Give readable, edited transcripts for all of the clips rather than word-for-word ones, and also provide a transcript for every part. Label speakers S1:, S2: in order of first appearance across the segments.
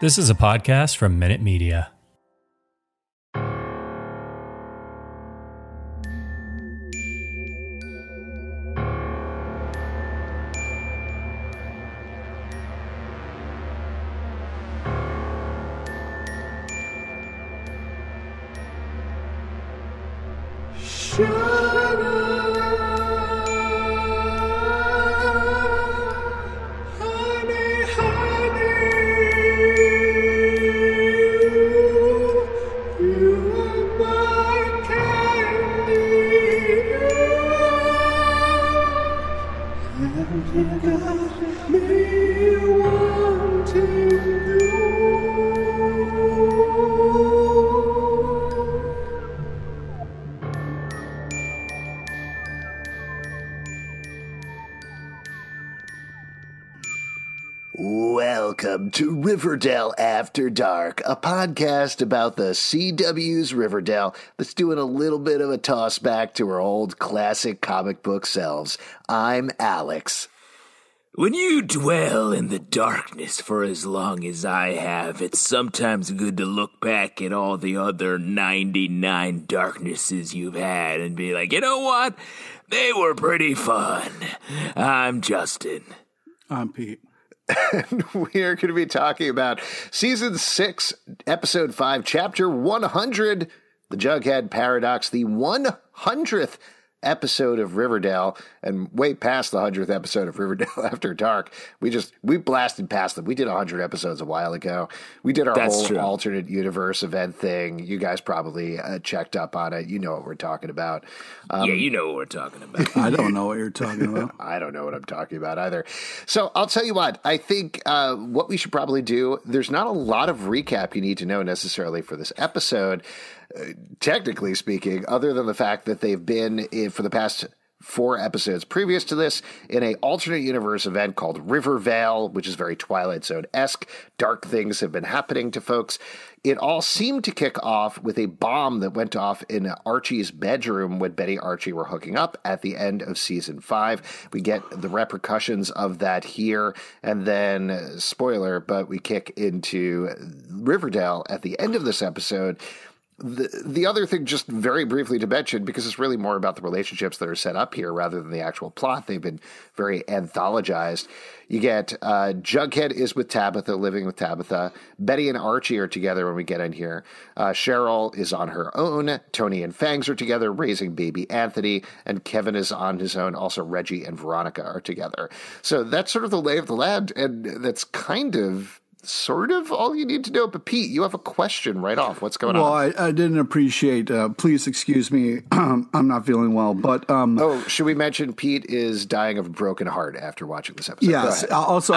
S1: This is a podcast from Minute Media.
S2: Welcome to Riverdale After Dark, a podcast about the CW's Riverdale that's doing a little bit of a toss back to our old classic comic book selves. I'm Alex.
S3: When you dwell in the darkness for as long as I have, it's sometimes good to look back at all the other 99 darknesses you've had and be like, you know what? They were pretty fun. I'm Justin.
S4: I'm Pete.
S2: And we are going to be talking about Season 6, Episode 5, Chapter 100, The Jughead Paradox, the 100th episode of Riverdale, and way past the 100th episode of Riverdale After Dark. We blasted past them. We did 100 episodes a while ago. We did our whole alternate universe event thing. You guys probably checked up on it. You know what we're talking about.
S3: Yeah, you know what we're talking about.
S4: I don't know what you're talking about.
S2: I don't know what I'm talking about either. So I'll tell you what, I think what we should probably do, there's not a lot of recap you need to know necessarily for this episode. Technically speaking, other than the fact that they've been for the past 4 episodes previous to this in an alternate universe event called Rivervale, which is very Twilight Zone-esque. Dark things have been happening to folks. It all seemed to kick off with a bomb that went off in Archie's bedroom when Betty and Archie were hooking up at the end of Season 5. We get the repercussions of that here, and then, spoiler, but we kick into Riverdale at the end of this episode. The other thing, just very briefly to mention, because it's really more about the relationships that are set up here rather than the actual plot. They've been very anthologized. You get Jughead is with Tabitha, living with Tabitha. Betty and Archie are together when we get in here. Cheryl is on her own. Tony and Fangs are together, raising baby Anthony. And Kevin is on his own. Also, Reggie and Veronica are together. So that's sort of the lay of the land, and that's kind of sort of all you need to know. But Pete, you have a question right off. What's going on?
S4: Well, I didn't appreciate, please excuse me, I'm not feeling well, but...
S2: should we mention Pete is dying of a broken heart after watching this episode?
S4: Yes. Also,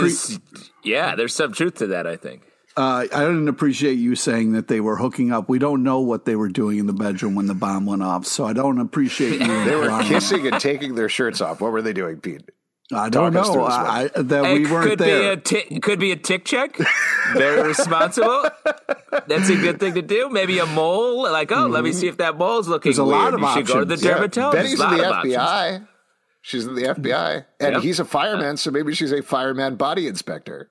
S3: there's some truth to that, I think.
S4: I didn't appreciate you saying that they were hooking up. We don't know what they were doing in the bedroom when the bomb went off, so I don't appreciate you.
S2: They were kissing and taking their shirts off. What were they doing, Pete?
S4: I don't know. We weren't there.
S3: Could be a tick check. Very responsible. That's a good thing to do. Maybe a mole. Like, let me see if that mole's looking weird.
S4: There's a lot of
S3: you
S4: options.
S3: should go to the dermatologist.
S2: Betty's in the FBI. She's in the FBI. And he's a fireman, so maybe she's a fireman body inspector.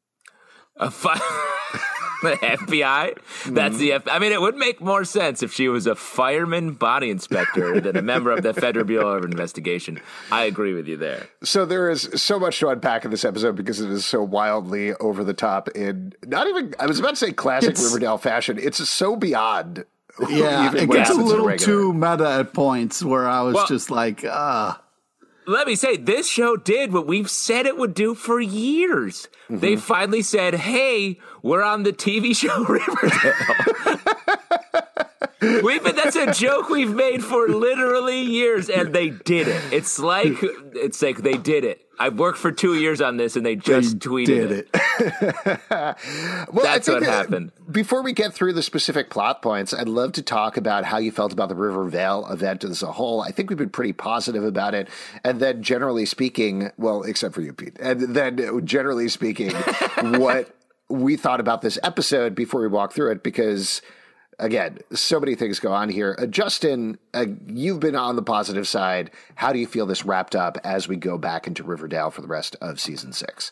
S3: The FBI? That's the FBI. I mean, it would make more sense if she was a fireman body inspector than a member of the Federal Bureau of Investigation. I agree with you there.
S2: So there is so much to unpack in this episode because it is so wildly over the top in not even, I was about to say classic Riverdale fashion. It's so beyond.
S4: Yeah, it gets a little too meta at points where I was just like,
S3: Let me say, this show did what we've said it would do for years. Mm-hmm. They finally said, hey, we're on the TV show Riverdale. That's a joke we've made for literally years, and they did it. It's like they did it. I've worked for 2 years on this, and they tweeted it.
S2: Well,
S3: that's what happened.
S2: Before we get through the specific plot points, I'd love to talk about how you felt about the Rivervale event as a whole. I think we've been pretty positive about it. And then generally speaking, well, except for you, Pete, and then generally speaking, what we thought about this episode before we walk through it, because again, so many things go on here. Justin, you've been on the positive side. How do you feel this wrapped up as we go back into Riverdale for the rest of season 6?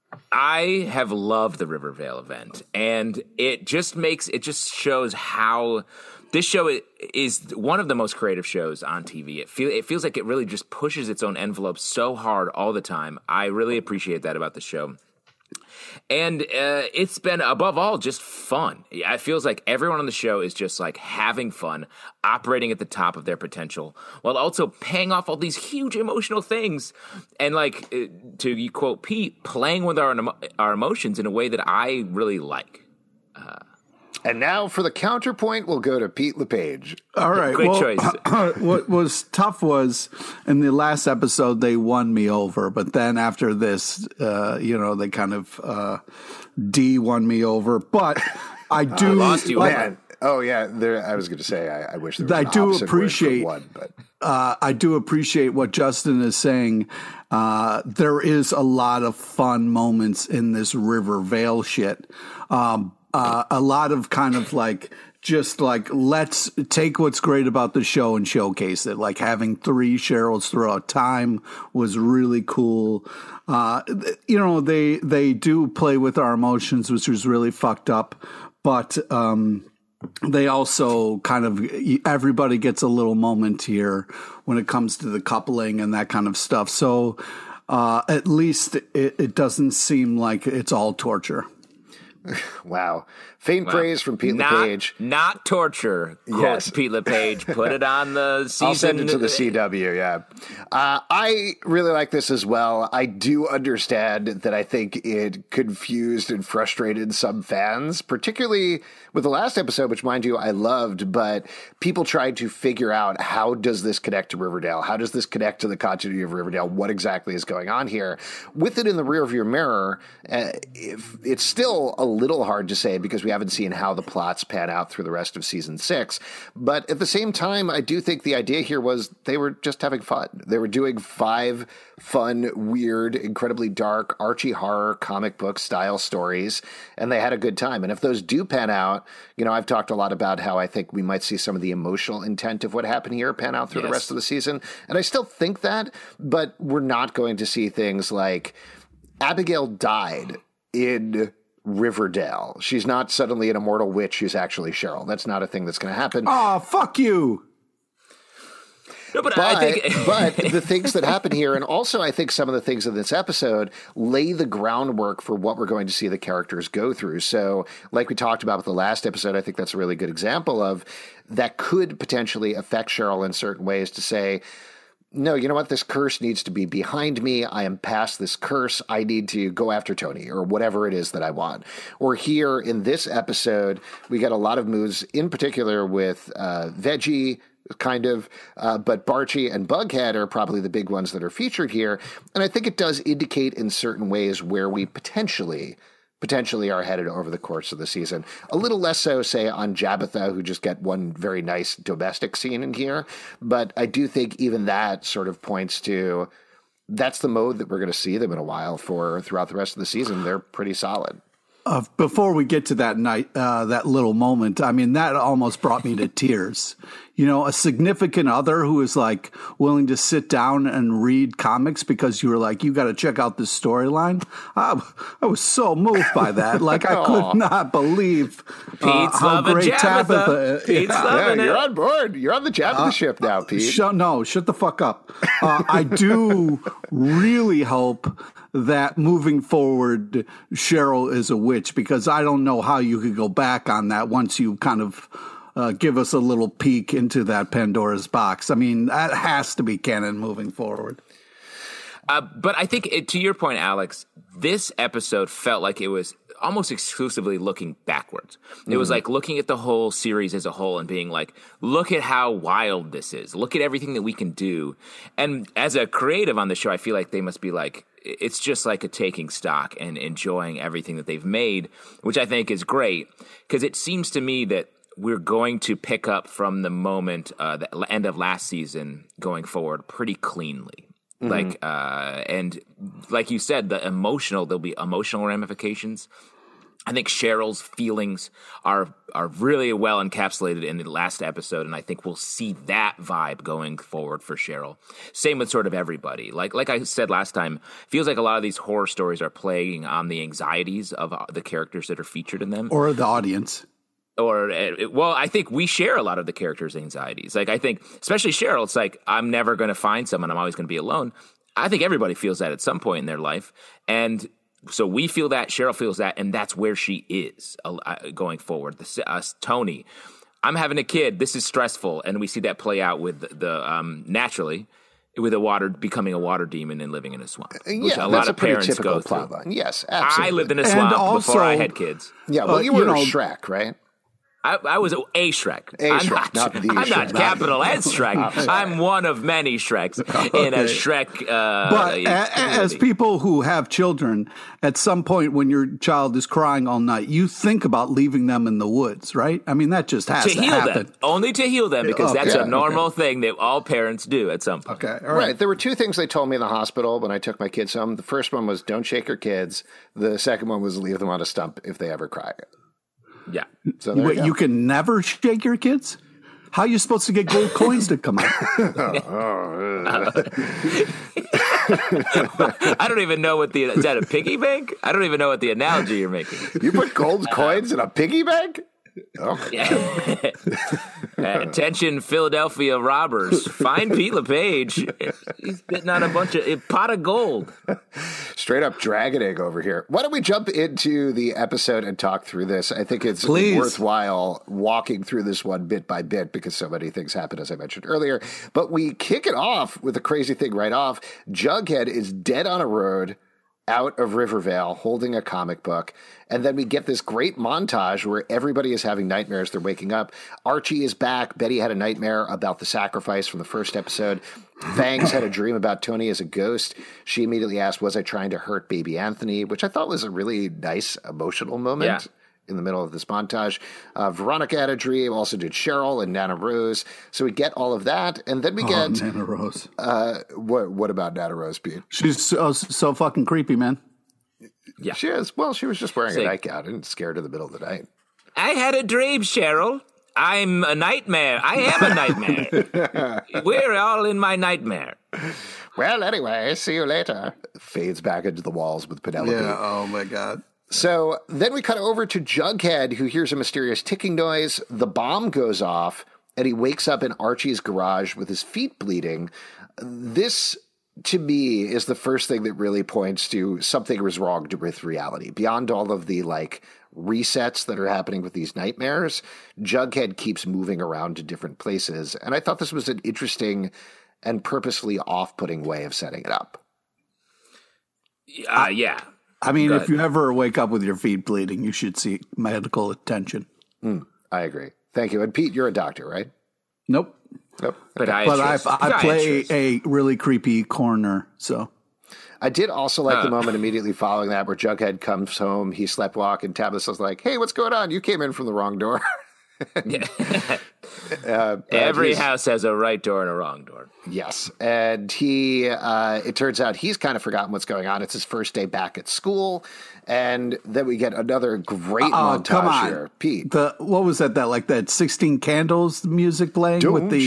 S3: I have loved the Riverdale event, and it just shows how this show is one of the most creative shows on TV. It feels like it really just pushes its own envelope so hard all the time. I really appreciate that about the show. And it's been, above all, just fun. It feels like everyone on the show is just like having fun, operating at the top of their potential, while also paying off all these huge emotional things. And like, to quote Pete, playing with our emotions in a way that I really like.
S2: And now for the counterpoint, we'll go to Pete LePage.
S4: All right.
S3: Great choice.
S4: What was tough was in the last episode, they won me over. But then after this, they kind of D won me over. But I do.
S3: Lost you,
S2: man. Oh, yeah. I was going to say, I wish there was
S4: I
S2: an
S4: do
S2: opposite
S4: appreciate
S2: word for one, but.
S4: I do appreciate what Justin is saying. There is a lot of fun moments in this Rivervale shit. A lot of kind of like, just like, let's take what's great about the show and showcase it. Like having 3 Cheryls throughout time was really cool. They do play with our emotions, which was really fucked up. But, they also kind of, everybody gets a little moment here when it comes to the coupling and that kind of stuff. So, at least it doesn't seem like it's all torture.
S2: Wow. Faint praise from Pete LePage.
S3: Not torture. Quote
S2: Yes.
S3: Pete LePage. Put it on the season.
S2: I'll send it to the CW, yeah. I really like this as well. I do understand that I think it confused and frustrated some fans, particularly with the last episode, which, mind you, I loved, but people tried to figure out, how does this connect to Riverdale? How does this connect to the continuity of Riverdale? What exactly is going on here? With it in the rearview mirror, it's still a little hard to say because we haven't seen how the plots pan out through the rest of season 6. But at the same time, I do think the idea here was they were just having fun. They were doing 5 fun, weird, incredibly dark Archie horror comic book style stories, and they had a good time. And if those do pan out, I've talked a lot about how I think we might see some of the emotional intent of what happened here pan out through the rest of the season. And I still think that, but we're not going to see things like Abigail died in Riverdale. She's not suddenly an immortal witch who's actually Cheryl. That's not a thing that's going to happen.
S4: Oh, fuck you.
S3: No, but
S2: the things that happen here, and also I think some of the things in this episode lay the groundwork for what we're going to see the characters go through. So like we talked about with the last episode, I think that's a really good example of that could potentially affect Cheryl in certain ways to say, no, you know what? This curse needs to be behind me. I am past this curse. I need to go after Tony or whatever it is that I want. Or here in this episode, we get a lot of moves, in particular with Veggie, kind of, but Barchi and Bughead are probably the big ones that are featured here. And I think it does indicate in certain ways where we potentially are headed over the course of the season. A little less so, say, on Jabitha, who just get one very nice domestic scene in here. But I do think even that sort of points to that's the mode that we're going to see them in a while for throughout the rest of the season. They're pretty solid.
S4: Before we get to that night, that little moment, I mean, that almost brought me to tears. A significant other who is like willing to sit down and read comics because you were like, you got to check out this storyline. I was so moved by that. Like, I could not believe how great Tabitha.
S3: Pete's loving it.
S2: You're on board. You're on the Tabitha ship now, Pete.
S4: Shut the fuck up. I do really hope that moving forward, Cheryl is a witch, because I don't know how you could go back on that once you kind of give us a little peek into that Pandora's box. I mean, that has to be canon moving forward.
S3: But I think, to your point, Alex, this episode felt like it was almost exclusively looking backwards. It was like looking at the whole series as a whole and being like, look at how wild this is. Look at everything that we can do. And as a creative on the show, I feel like they must be like, it's just like a taking stock and enjoying everything that they've made, which I think is great, because it seems to me that we're going to pick up from the moment, the end of last season going forward pretty cleanly. And like you said, there'll be emotional ramifications. I think Cheryl's feelings are really well encapsulated in the last episode, and I think we'll see that vibe going forward for Cheryl. Same with sort of everybody. Like I said last time, feels like a lot of these horror stories are playing on the anxieties of the characters that are featured in them.
S4: Or the audience.
S3: Well, I think we share a lot of the characters' anxieties. Like, I think, especially Cheryl, it's like, I'm never going to find someone. I'm always going to be alone. I think everybody feels that at some point in their life. And so we feel that, Cheryl feels that, and that's where she is going forward. Tony, I'm having a kid. This is stressful. And we see that play out with the naturally, with becoming a water demon and living in a swamp. Which a lot of parents go through.
S2: Plotline. Yes, absolutely.
S3: I lived in a swamp before I had kids.
S2: Yeah, well, you were Shrek, right?
S3: I was a Shrek.
S2: Not the
S3: I'm
S2: Shrek.
S3: not capital S Shrek. I'm one of many Shreks in a Shrek.
S4: But as people who have children, at some point when your child is crying all night, you think about leaving them in the woods, right? I mean, that just has to
S3: heal
S4: happen.
S3: them. Only to heal them, because that's a normal thing that all parents do at some point.
S4: Okay, all
S2: right. There were two things they told me in the hospital when I took my kids home. The first one was don't shake your kids. The second one was leave them on a stump if they ever cry.
S3: Yeah.
S2: So
S4: Wait, you can never shake your kids? How are you supposed to get gold coins to come out?
S3: I don't even know is that a piggy bank? I don't even know what the analogy you're making.
S2: You put gold coins in a piggy bank? Oh,
S3: yeah. Attention, Philadelphia robbers. Find Pete LePage. He's getting on a pot of gold.
S2: Straight up dragoning over here. Why don't we jump into the episode and talk through this? I think it's worthwhile walking through this one bit by bit because so many things happen, as I mentioned earlier. But we kick it off with a crazy thing right off. Jughead is dead on a road out of Rivervale holding a comic book. And then we get this great montage where everybody is having nightmares. They're waking up. Archie is back. Betty had a nightmare about the sacrifice from the first episode. Fangs had a dream about Tony as a ghost. She immediately asked, was I trying to hurt baby Anthony? Which I thought was a really nice emotional moment. Yeah. In the middle of this montage. Veronica had a dream, also did Cheryl and Nana Rose. So we get all of that, and then we get...
S4: Nana Rose.
S2: What about Nana Rose, Pete?
S4: She's so fucking creepy, man.
S2: Yeah. She is. Well, she was just wearing a nightgown and scared in the middle of the night.
S3: I had a dream, Cheryl. I'm a nightmare. I am a nightmare. We're all in my nightmare.
S2: Well, anyway, see you later. Fades back into the walls with Penelope.
S4: Yeah, oh my God.
S2: So then we cut over to Jughead, who hears a mysterious ticking noise. The bomb goes off, and he wakes up in Archie's garage with his feet bleeding. This, to me, is the first thing that really points to something was wrong with reality. Beyond all of the, resets that are happening with these nightmares, Jughead keeps moving around to different places. And I thought this was an interesting and purposely off-putting way of setting it up.
S3: Yeah.
S4: I mean, if you ever wake up with your feet bleeding, you should seek medical attention.
S2: I agree. Thank you. And Pete, you're a doctor, right?
S4: Nope.
S2: But
S4: I play a really creepy coroner, so.
S2: I did also like the moment immediately following that where Jughead comes home, he sleptwalk, and Tabitha's like, hey, what's going on? You came in from the wrong door.
S3: Every house has a right door and a wrong door.
S2: Yes. And it turns out he's kind of forgotten what's going on. It's his first day back at school. And then we get another great montage here. Pete.
S4: What was that 16 Candles music playing?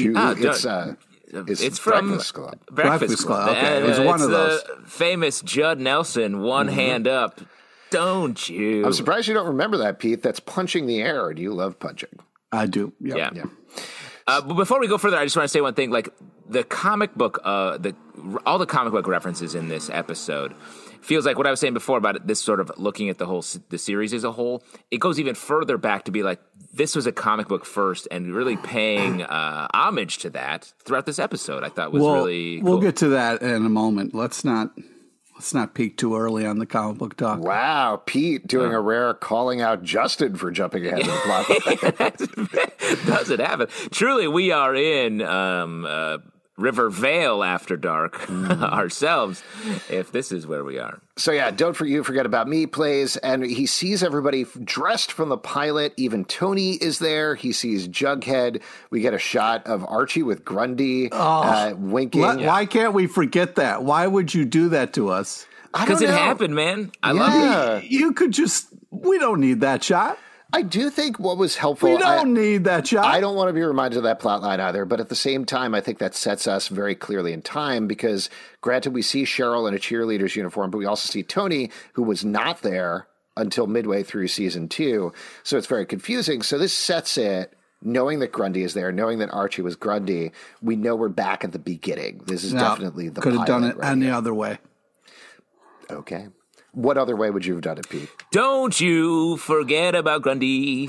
S2: It's from Breakfast Club.
S3: Breakfast Club.
S4: Okay. It was one of those.
S3: The famous Judd Nelson, one hand up. Don't you?
S2: I'm surprised you don't remember that, Pete. That's Punching the Air. Do you love punching?
S4: I do.
S3: Yep. Yeah. But before we go further, I just want to say one thing. The comic book, all the comic book references in this episode feels like what I was saying before about this sort of looking at the series as a whole. It goes even further back to be like, this was a comic book first, and really paying homage to that throughout this episode. I thought was really cool.
S4: We'll get to that in a moment. Let's not peek too early on the comic book talk.
S2: Wow, Pete doing a rare calling out Justin for jumping ahead of the plot.
S3: Does it happen? Truly, we are in Rivervale after dark ourselves, if this is where we are.
S2: So yeah, Don't Forget About Me plays, and he sees everybody dressed from the pilot. Even Tony is there. He sees Jughead. We get a shot of Archie with Grundy winking.
S4: Why can't we forget that? Why would you do that to us?
S3: Because it happened, man. I love it.
S4: You could just We don't need that shot.
S2: I do think what was helpful.
S4: We don't need that shot.
S2: I don't want to be reminded of that plot line either, but at the same time, I think that sets us very clearly in time because, granted, we see Cheryl in a cheerleader's uniform, but we also see Tony, who was not there until midway through season 2. So it's very confusing. So this sets it, knowing that Grundy is there, knowing that Archie was Grundy, we know we're back at the beginning. This is definitely the
S4: could have done it
S2: right
S4: any
S2: here.
S4: other way.
S2: Okay. What other way would you have done it, Pete?
S3: Don't you forget about Grundy.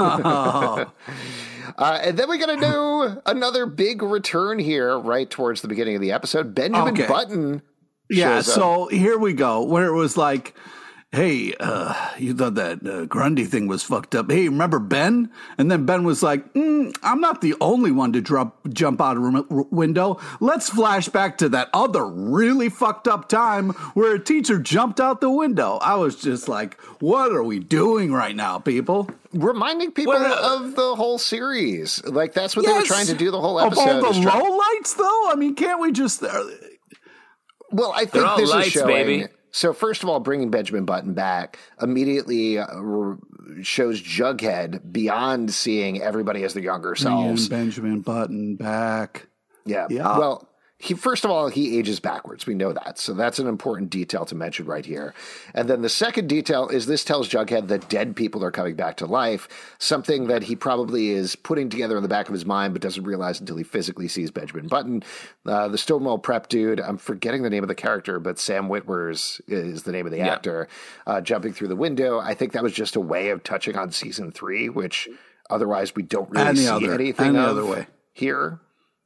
S2: And then we got to do another big return here right towards the beginning of the episode. Benjamin Button shows up.
S4: So here we go, where it was like, hey, you thought that Grundy thing was fucked up. Hey, remember Ben? And then Ben was like, I'm not the only one to jump out of a window. Let's flash back to that other really fucked up time where a teacher jumped out the window. I was just like, what are we doing right now, people?
S2: Reminding people of the whole series. Like, that's what they were trying to do the whole episode.
S4: Of all the lowlights, though? I mean, can't we just...
S2: Well, I think this
S3: lights,
S2: is showing...
S3: baby.
S2: So first of all, bringing Benjamin Button back immediately shows Jughead beyond seeing everybody as their younger selves.
S4: Benjamin Button back.
S2: Yeah. Well, first of all, he ages backwards. We know that. So that's an important detail to mention right here. And then the second detail is this tells Jughead that dead people are coming back to life, something that he probably is putting together in the back of his mind but doesn't realize until he physically sees Benjamin Button. The Stonewall Prep dude, I'm forgetting the name of the character, but Sam Witwer is the name of the actor, jumping through the window. I think that was just a way of touching on season 3, which otherwise we don't really see anything of here.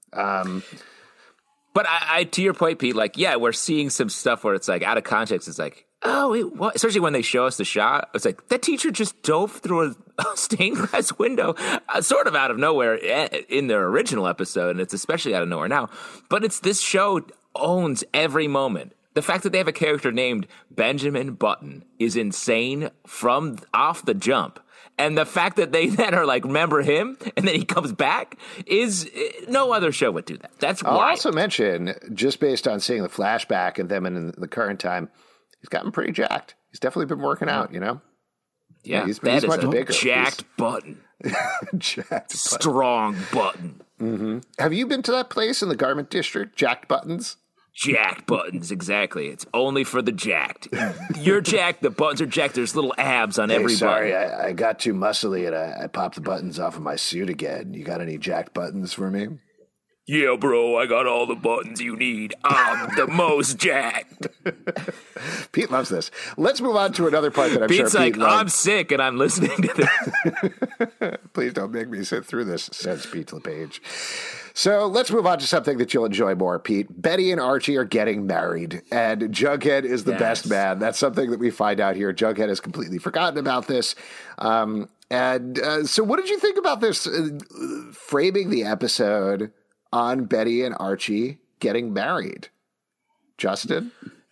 S3: But I, to your point, Pete, like, yeah, we're seeing some stuff where it's like out of context. It's like, oh, wait, what? Especially when they show us the shot. It's like that teacher just dove through a stained glass window, sort of out of nowhere in their original episode. And it's especially out of nowhere now. But it's this show owns every moment. The fact that they have a character named Benjamin Button is insane from off the jump. And the fact that they then are like, remember him? And then he comes back is no other show would do that. That's why.
S2: I'll also mention, just based on seeing the flashback and them in the current time, he's gotten pretty jacked. He's definitely been working out, you know?
S3: Yeah,
S2: he's
S3: that is
S2: much
S3: a
S2: bigger.
S3: Jacked Button. Strong Button.
S2: Mm-hmm. Have you been to that place in the garment district, Jacked Buttons?
S3: Jacked buttons, exactly. It's only for the jacked. You're jacked, the buttons are jacked. There's little abs on every
S2: sorry,
S3: button.
S2: I got too muscly and I popped the buttons off of my suit again. You got any jacked buttons for me?
S3: Yeah, bro, I got all the buttons you need. I'm the most jacked.
S2: Pete loves this. Let's move on to another part that I'm
S3: Pete's
S2: sure Pete
S3: like,
S2: loves.
S3: I'm sick and I'm listening to this.
S2: Please don't make me sit through this, says Pete LePage. So let's move on to something that you'll enjoy more, Pete. Betty and Archie are getting married, and Jughead is the best man. That's something that we find out here. Jughead has completely forgotten about this. So what did you think about this framing the episode on Betty and Archie getting married? Justin?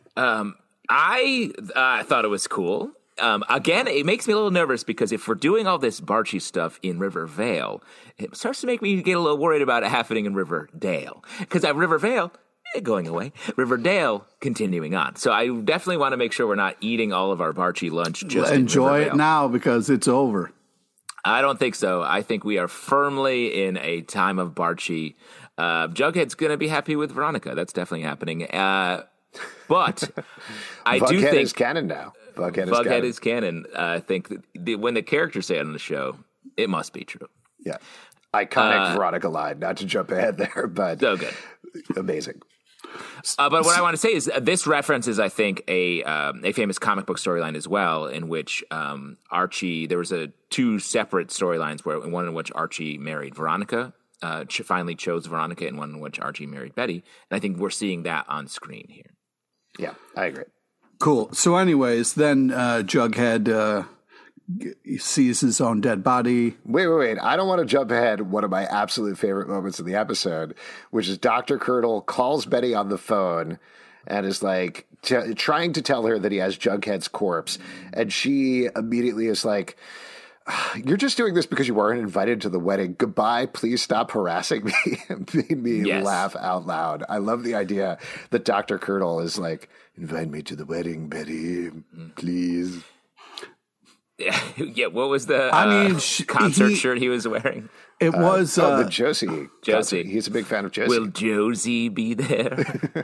S3: I thought it was cool. Again, it makes me a little nervous because if we're doing all this Barchi stuff in Rivervale, it starts to make me get a little worried about it happening in Riverdale. Because at Rivervale, going away, Riverdale continuing on. So I definitely want to make sure we're not eating all of our Barchi lunch just
S4: enjoy
S3: in
S4: it now because it's over.
S3: I don't think so. I think we are firmly in a time of Barchi. Jughead's going to be happy with Veronica. That's definitely happening. But I do think
S2: is canon now.
S3: Bughead is canon. I think that when the characters say it on the show, it must be true.
S2: Yeah. Iconic Veronica line. Not to jump ahead there, but
S3: so good.
S2: Amazing.
S3: But what I want to say is this references, I think, a famous comic book storyline as well, in which Archie, there was two separate storylines, one in which Archie married Veronica, finally chose Veronica, and one in which Archie married Betty. And I think we're seeing that on screen here.
S2: Yeah, I agree.
S4: Cool. So anyways, then Jughead sees his own dead body.
S2: Wait. I don't want to jump ahead. One of my absolute favorite moments in the episode, which is Dr. Curdle calls Betty on the phone and is like trying to tell her that he has Jughead's corpse. And she immediately is like, you're just doing this because you weren't invited to the wedding. Goodbye. Please stop harassing me. It made me laugh out loud. I love the idea that Dr. Curdle is like, invite me to the wedding, Betty, please.
S3: Yeah, what was the concert shirt he was wearing?
S4: It was
S2: the Josie.
S3: Josie.
S2: He's a big fan of Josie.
S3: Will Josie be there?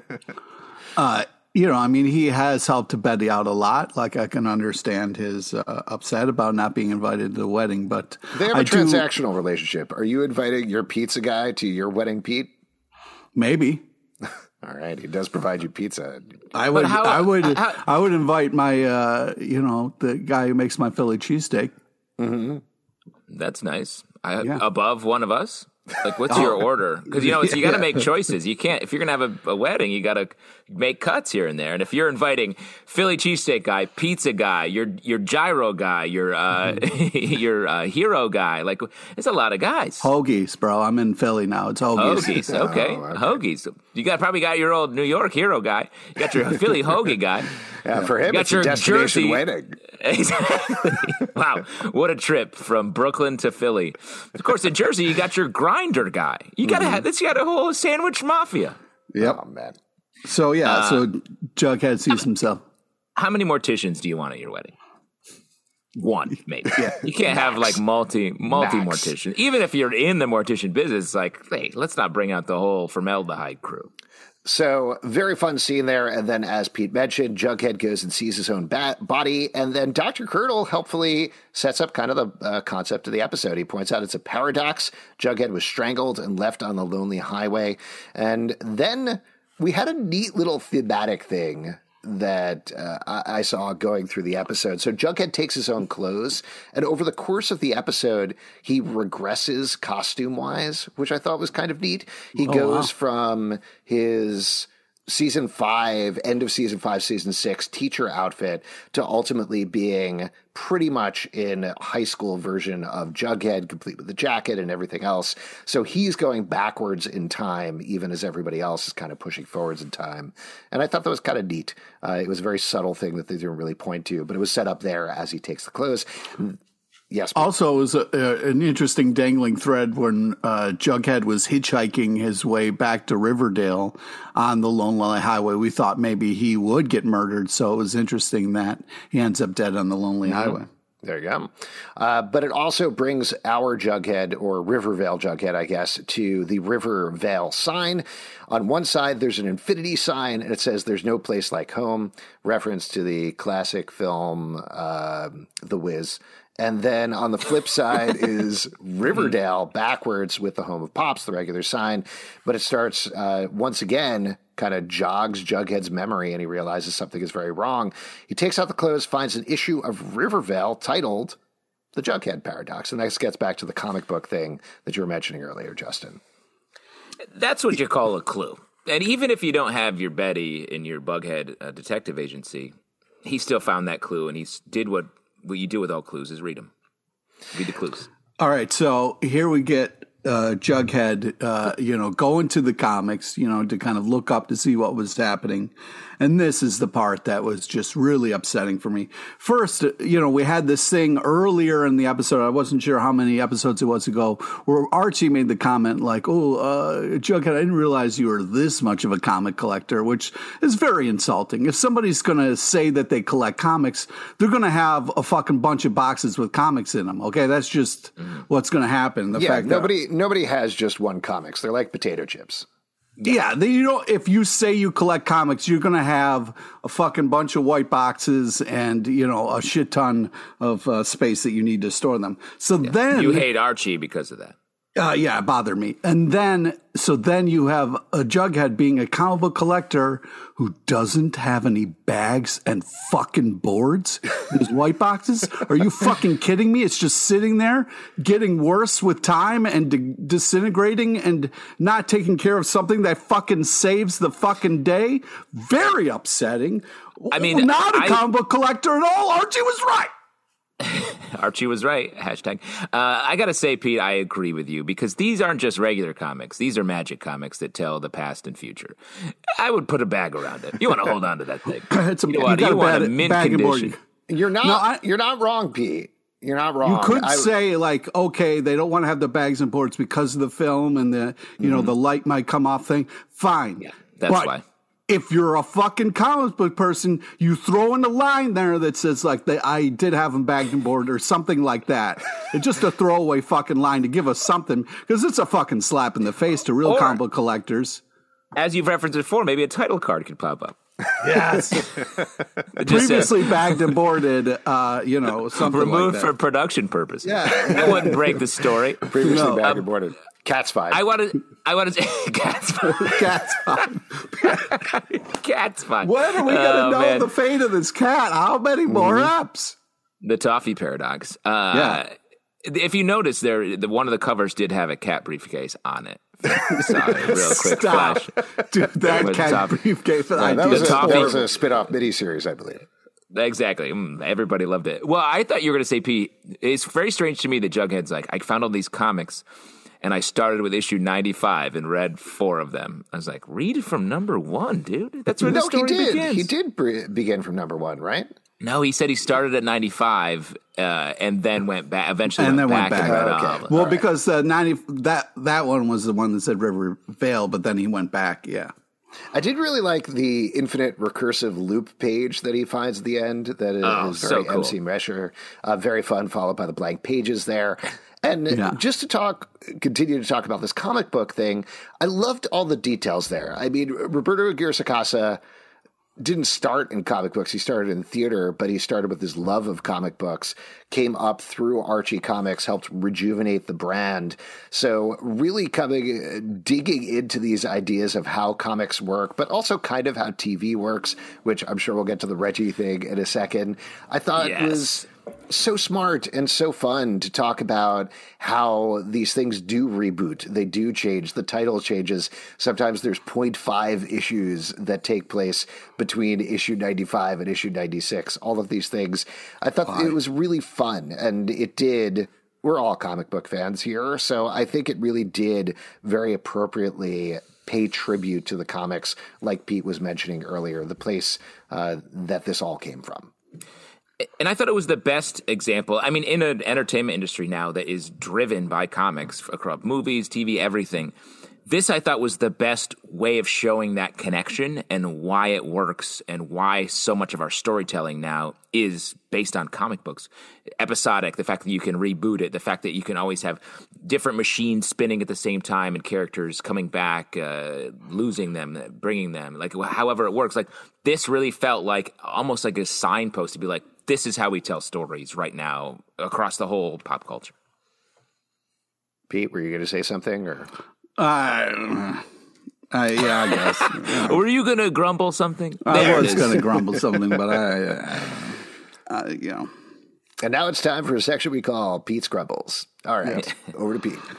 S4: He has helped Betty out a lot. Like, I can understand his upset about not being invited to the wedding, but
S2: they have a transactional relationship. Are you inviting your pizza guy to your wedding, Pete?
S4: Maybe.
S2: All right, he does provide you pizza.
S4: I would invite my, the guy who makes my Philly cheesesteak.
S2: Mm-hmm.
S3: That's nice. Above one of us? Like, what's your order? Because, you got to make choices. You can't, if you're going to have a wedding, you got to make cuts here and there. And if you're inviting Philly cheesesteak guy, pizza guy, your gyro guy, your hero guy, like, it's a lot of guys.
S4: Hoagies, bro. I'm in Philly now. It's Hoagies.
S3: Okay. Hoagies. You probably got your old New York hero guy. You got your Philly hoagie guy.
S2: Yeah, for him, it's a destination
S3: Jersey
S2: wedding.
S3: Exactly. Wow, what a trip from Brooklyn to Philly. Of course, in Jersey, you got your grinder guy. You got to have this. You got a whole sandwich mafia.
S4: Yep.
S2: Oh, man.
S4: So so Jughead sees himself.
S3: How many morticians do you want at your wedding? One, maybe. Yeah. You can't have like multi mortician. Even if you're in the mortician business, it's like, hey, let's not bring out the whole formaldehyde crew.
S2: So, very fun scene there. And then, as Pete mentioned, Jughead goes and sees his own body. And then Dr. Curdle helpfully sets up kind of the concept of the episode. He points out it's a paradox. Jughead was strangled and left on the lonely highway. And then we had a neat little thematic thing that I saw going through the episode. So Jughead takes his own clothes, and over the course of the episode, he regresses costume-wise, which I thought was kind of neat. He goes from his season 5, end of season 5, season 6 teacher outfit to ultimately being pretty much in high school version of Jughead, complete with the jacket and everything else. So he's going backwards in time, even as everybody else is kind of pushing forwards in time. And I thought that was kind of neat. It was a very subtle thing that they didn't really point to, but it was set up there as he takes the clothes. Yes. Also,
S4: it was an interesting dangling thread when Jughead was hitchhiking his way back to Riverdale on the Lonely Highway. We thought maybe he would get murdered, so it was interesting that he ends up dead on the Lonely Highway.
S2: There you go. But it also brings our Jughead, or Rivervale Jughead, I guess, to the Rivervale sign. On one side, there's an infinity sign, and it says, "There's no place like home," reference to the classic film The Wiz. And then on the flip side is Riverdale backwards with the home of Pops, the regular sign. But it starts, once again, kind of jogs Jughead's memory, and he realizes something is very wrong. He takes out the clothes, finds an issue of Rivervale titled The Jughead Paradox. And this gets back to the comic book thing that you were mentioning earlier, Justin.
S3: That's what you call a clue. And even if you don't have your Betty in your Bughead detective agency, he still found that clue, and he did what you do with all clues is read them. Read the clues.
S4: All right, so here we get Jughead, going to the comics, to kind of look up to see what was happening. And this is the part that was just really upsetting for me. First, we had this thing earlier in the episode. I wasn't sure how many episodes it was ago, where Archie made the comment like, Jughead, I didn't realize you were this much of a comic collector, which is very insulting. If somebody's going to say that they collect comics, they're going to have a fucking bunch of boxes with comics in them. Okay, that's just what's going to happen. The fact
S2: nobody has just one comics. They're like potato chips.
S4: Yeah, if you say you collect comics, you're going to have a fucking bunch of white boxes and, a shit ton of space that you need to store them. So then
S3: you hate Archie because of that.
S4: It bothered me. And then you have a Jughead being a comic book collector who doesn't have any bags and fucking boards in his white boxes. Are you fucking kidding me? It's just sitting there getting worse with time and disintegrating and not taking care of something that fucking saves the fucking day. Very upsetting.
S3: I mean,
S4: not a comic book collector at all. Archie was right.
S3: Archie was right. Hashtag. I got to say, Pete, I agree with you because these aren't just regular comics. These are magic comics that tell the past and future. I would put a bag around it. You want to hold on to that thing. You want a mint condition.
S2: You're not wrong, Pete. You're not wrong.
S4: You could say okay, they don't want to have the bags and boards because of the film and the, the light might come off thing. Fine.
S3: Yeah, that's why.
S4: if you're a fucking comic book person, you throw in a line there that says like I did have them bagged and boarded or something like that. It's just a throwaway fucking line to give us something, because it's a fucking slap in the face to real comic book collectors.
S3: As you've referenced before, maybe a title card could pop up.
S4: Yes. Previously bagged and boarded, something
S3: removed
S4: like that.
S3: for production purposes.
S4: Yeah.
S3: That wouldn't break the story.
S2: Previously bagged and boarded. Cat's fine.
S3: I want to say cat's fine.
S4: Cat's fine.
S3: Cat's fine.
S4: When are we going to know the fate of this cat? How many more ups?
S3: The Toffee paradox. If you notice, one of the covers did have a cat briefcase on it. Saw a real quick flash.
S4: Dude, that cat briefcase.
S2: That was a spin-off miniseries, I believe.
S3: Exactly. Everybody loved it. Well, I thought you were going to say, Pete, it's very strange to me that Jughead's like, I found all these comics, and I started with issue 95 and read 4 of them. I was like, read from number 1, dude. That's where the story begins.
S2: He did begin from number 1, right?
S3: No, he said he started at 95 and then went back. Eventually,
S4: and
S3: went
S4: then
S3: back.
S2: Okay.
S4: Well, because that one was the one that said Rivervale, but then he went back. Yeah.
S2: I did really like the infinite recursive loop page that he finds at the end. That is very
S3: cool.
S2: MC Mesher. Very fun, followed by the blank pages there. And just to continue to talk about this comic book thing, I loved all the details there. I mean, Roberto Aguirre Sacasa didn't start in comic books. He started in theater, but he started with his love of comic books, came up through Archie Comics, helped rejuvenate the brand. So really digging into these ideas of how comics work, but also kind of how TV works, which I'm sure we'll get to the Reggie thing in a second. I thought was so smart and so fun to talk about how these things do reboot. They do change. The title changes. Sometimes there's 0.5 issues that take place between issue 95 and issue 96. All of these things. I thought it was really fun, and it did. We're all comic book fans here, so I think it really did very appropriately pay tribute to the comics, like Pete was mentioning earlier, the place that this all came from.
S3: And I thought it was the best example. I mean, in an entertainment industry now that is driven by comics across movies, TV, everything, this I thought was the best way of showing that connection and why it works and why so much of our storytelling now is based on comic books. Episodic, the fact that you can reboot it, the fact that you can always have different machines spinning at the same time and characters coming back, losing them, bringing them, like however it works. Like this really felt like almost like a signpost to be like, this is how we tell stories right now across the whole pop culture.
S2: Pete, were you going to say something? Or
S4: yeah, I guess. Yeah.
S3: Were you going to grumble something?
S4: I was going to grumble something, but
S2: And now it's time for a section we call Pete's Grumbles. All right, over to Pete.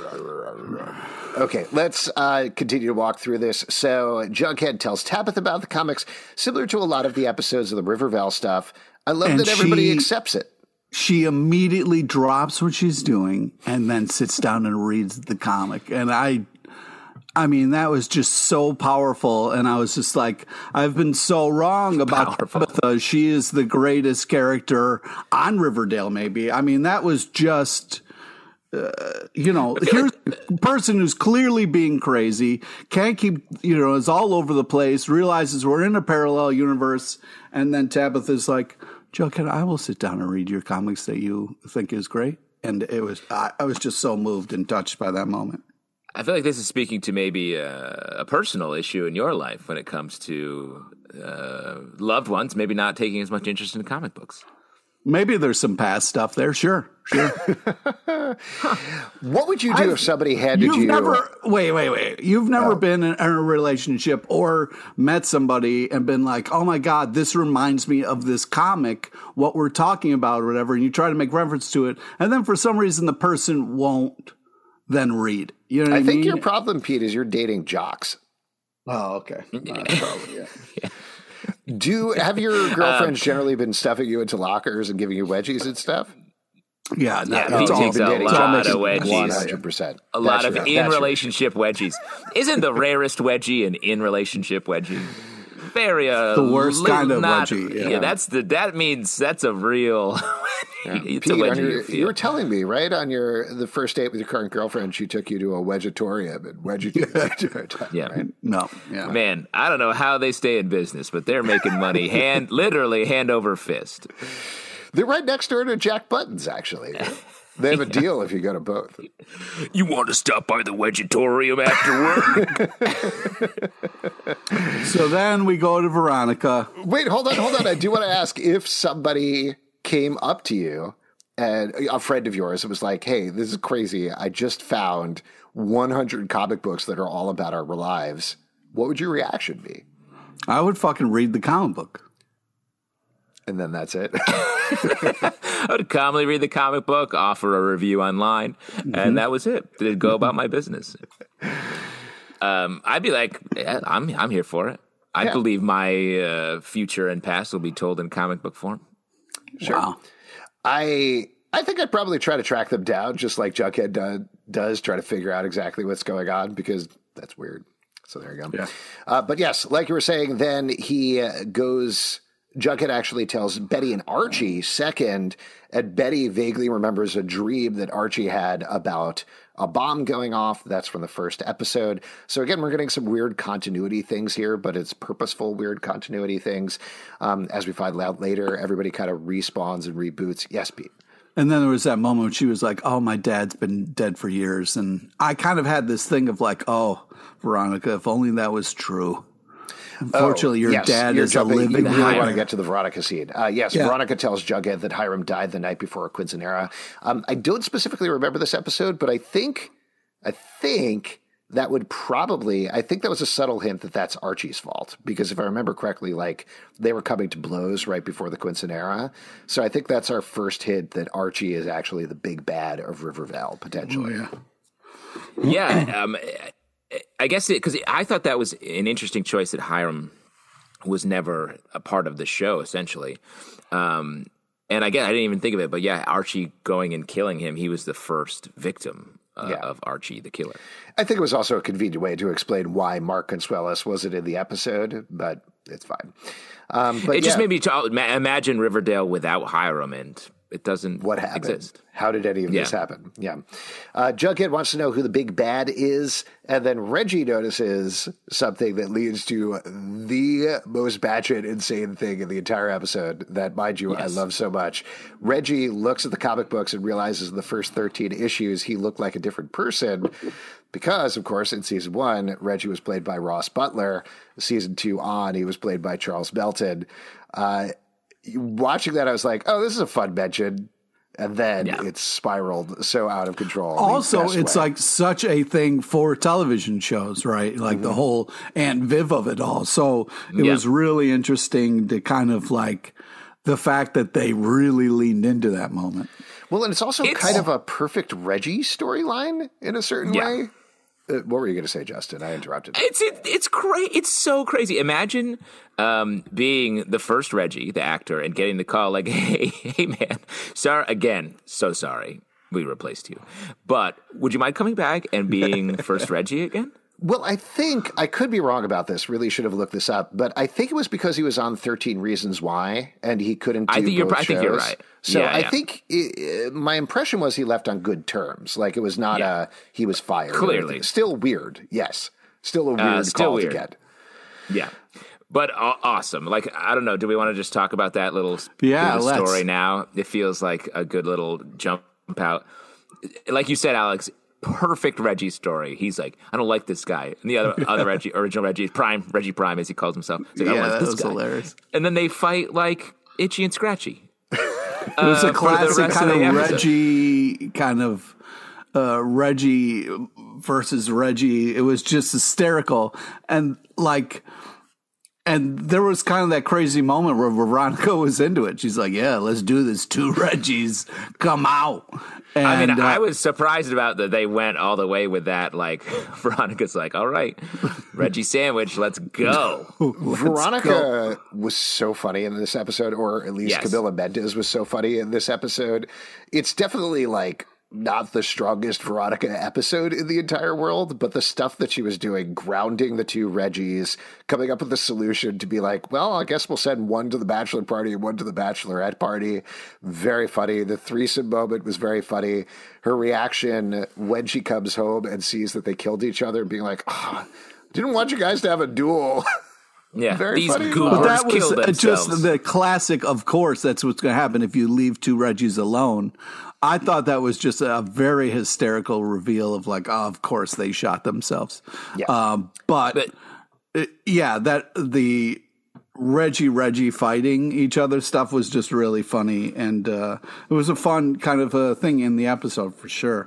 S2: Okay, let's continue to walk through this. So Jughead tells Tabitha about the comics, similar to a lot of the episodes of the Rivervale stuff. I love that everybody accepts it.
S4: She immediately drops what she's doing and then sits down and reads the comic. And I mean, that was just so powerful. And I was just like, I've been so wrong about Tabitha. She is the greatest character on Riverdale, maybe. I mean, that was just... here's a person who's clearly being crazy, can't keep, is all over the place, realizes we're in a parallel universe, and then Tabitha's like, Jughead, I will sit down and read your comics that you think is great. And I was just so moved and touched by that moment.
S3: I feel like this is speaking to maybe a personal issue in your life when it comes to loved ones maybe not taking as much interest in comic books.
S4: Maybe there's some past stuff there. Sure.
S2: What would you do if somebody handed you...
S4: Wait. You've never been in a relationship or met somebody and been like, oh my God, this reminds me of this comic, what we're talking about or whatever, and you try to make reference to it, and then for some reason the person won't then read. You know what I mean?
S2: I think your problem, Pete, is you're dating jocks.
S4: Oh, okay. Probably, yeah.
S2: Have your girlfriends generally been stuffing you into lockers and giving you wedgies and stuff?
S4: Yeah,
S3: Pete takes a lot of wedgies.
S2: 100%.
S3: A lot of in-relationship wedgies. Isn't the rarest wedgie an in-relationship wedgie? very
S4: the worst kind of wedgie.
S3: Yeah, that means that's a real. It's
S2: Pete,
S3: a wedgie.
S2: You were telling me, right, on the first date with your current girlfriend, she took you to a wedgetorium and
S3: yeah.
S2: Right?
S4: No. Yeah.
S3: Man, I don't know how they stay in business, but they're making money literally hand over fist.
S2: They're right next door to Jack Button's, actually. They have a deal if you go to both.
S3: You want to stop by the Wedgetorium after work?
S4: So then we go to Veronica.
S2: Wait, hold on. I do want to ask, if somebody came up to you, and a friend of yours, it was like, hey, this is crazy. I just found 100 comic books that are all about our lives. What would your reaction be?
S4: I would fucking read the comic book.
S2: And then that's it.
S3: I would calmly read the comic book, offer a review online, and that was it. Did go about my business. I'd be like, yeah, I'm here for it. I believe my future and past will be told in comic book form.
S2: Sure.
S4: Wow.
S2: I think I'd probably try to track them down, just like Jughead does, try to figure out exactly what's going on, because that's weird. So there you go.
S4: Yeah.
S2: But yes, like you were saying, then he goes... Jughead actually tells Betty and Archie second, and Betty vaguely remembers a dream that Archie had about a bomb going off. That's from the first episode. So again, we're getting some weird continuity things here, but it's purposeful weird continuity things. As we find out later, everybody kind of respawns and reboots. Yes, Pete.
S4: And then there was that moment when she was like, oh, my dad's been dead for years. And I kind of had this thing of like, oh, Veronica, if only that was true. Unfortunately, your dad is a living
S2: You really
S4: nightmare.
S2: want to get to the Veronica scene. Veronica tells Jughead that Hiram died the night before Quinceanera. I don't specifically remember this episode, but I think that would probably, I think that was a subtle hint that that's Archie's fault. Because if I remember correctly, like, they were coming to blows right before the Quinceanera. So I think that's our first hint that Archie is actually the big bad of Rivervale, potentially.
S4: Oh,
S3: Yeah. I guess because I thought that was an interesting choice that Hiram was never a part of the show, essentially. And again, I didn't even think of it, but yeah, Archie going and killing him, he was the first victim of Archie the killer.
S2: I think it was also a convenient way to explain why Mark Consuelos wasn't in the episode, but it's fine. But
S3: it just made me imagine Riverdale without Hiram, and it doesn't
S2: what happened?
S3: exist.
S2: How did any of this happen? Yeah. Jughead wants to know who the big bad is, and then Reggie notices something that leads to the most batshit insane thing in the entire episode that, mind you, I love so much. Reggie looks at the comic books and realizes in the first 13 issues he looked like a different person because, of course, in season 1, Reggie was played by Ross Butler. Season 2 on, he was played by Charles Melton. Watching that, I was like, oh, this is a fun mention. And then it's spiraled so out of control.
S4: Also, it's like such a thing for television shows, right? Like the whole Aunt Viv of it all. So it was really interesting to kind of like the fact that they really leaned into that moment.
S2: Well, and it's also kind of a perfect Reggie storyline in a certain way. What were you going to say, Justin? I interrupted.
S3: It's crazy. It's so crazy. Imagine being the first Reggie, the actor, and getting the call like, hey, man, so sorry we replaced you. But would you mind coming back and being first Reggie again?
S2: Well, I think I could be wrong about this. Really should have looked this up, but I think it was because he was on 13 Reasons Why, and he couldn't do both shows. I think you're right. So I think my impression was he left on good terms. Like it was not he was fired.
S3: Clearly,
S2: still weird. Yes, still a weird call to get.
S3: Yeah. But awesome. Like, I don't know. Do we want to just talk about that little story now? It feels like a good little jump out. Like you said, Alex, perfect Reggie story. He's like, I don't like this guy. And the other Reggie, original Reggie, Reggie Prime, as he calls himself. He's like, I don't like this guy. Hilarious. And then they fight like Itchy and Scratchy.
S4: It was a classic kind of Reggie kind of Reggie versus Reggie. It was just hysterical. And like, and there was kind of that crazy moment where Veronica was into it. She's like, yeah, let's do this. 2 Reggies come out. And,
S3: I mean, I was surprised about that they went all the way with that. Like, Veronica's like, all right, Reggie sandwich, let's go.
S2: Veronica was so funny in this episode, or at least Camila Mendes was so funny in this episode. It's definitely like not the strongest Veronica episode in the entire world, but the stuff that she was doing, grounding the two Reggies, coming up with a solution to be like, well, I guess we'll send one to the bachelor party and one to the bachelorette party. Very funny. The threesome moment was very funny. Her reaction when she comes home and sees that they killed each other, being like, didn't want you guys to have a duel.
S3: Yeah,
S2: Very
S3: these
S2: funny.
S3: goobers
S4: But that
S3: kill
S4: was
S3: themselves.
S4: just the classic, of course, that's what's going to happen if you leave two Reggies alone. I thought that was just a very hysterical reveal of like, oh, of course they shot themselves.
S2: Yeah.
S4: But that the Reggie fighting each other stuff was just really funny. And it was a fun kind of a thing in the episode for sure.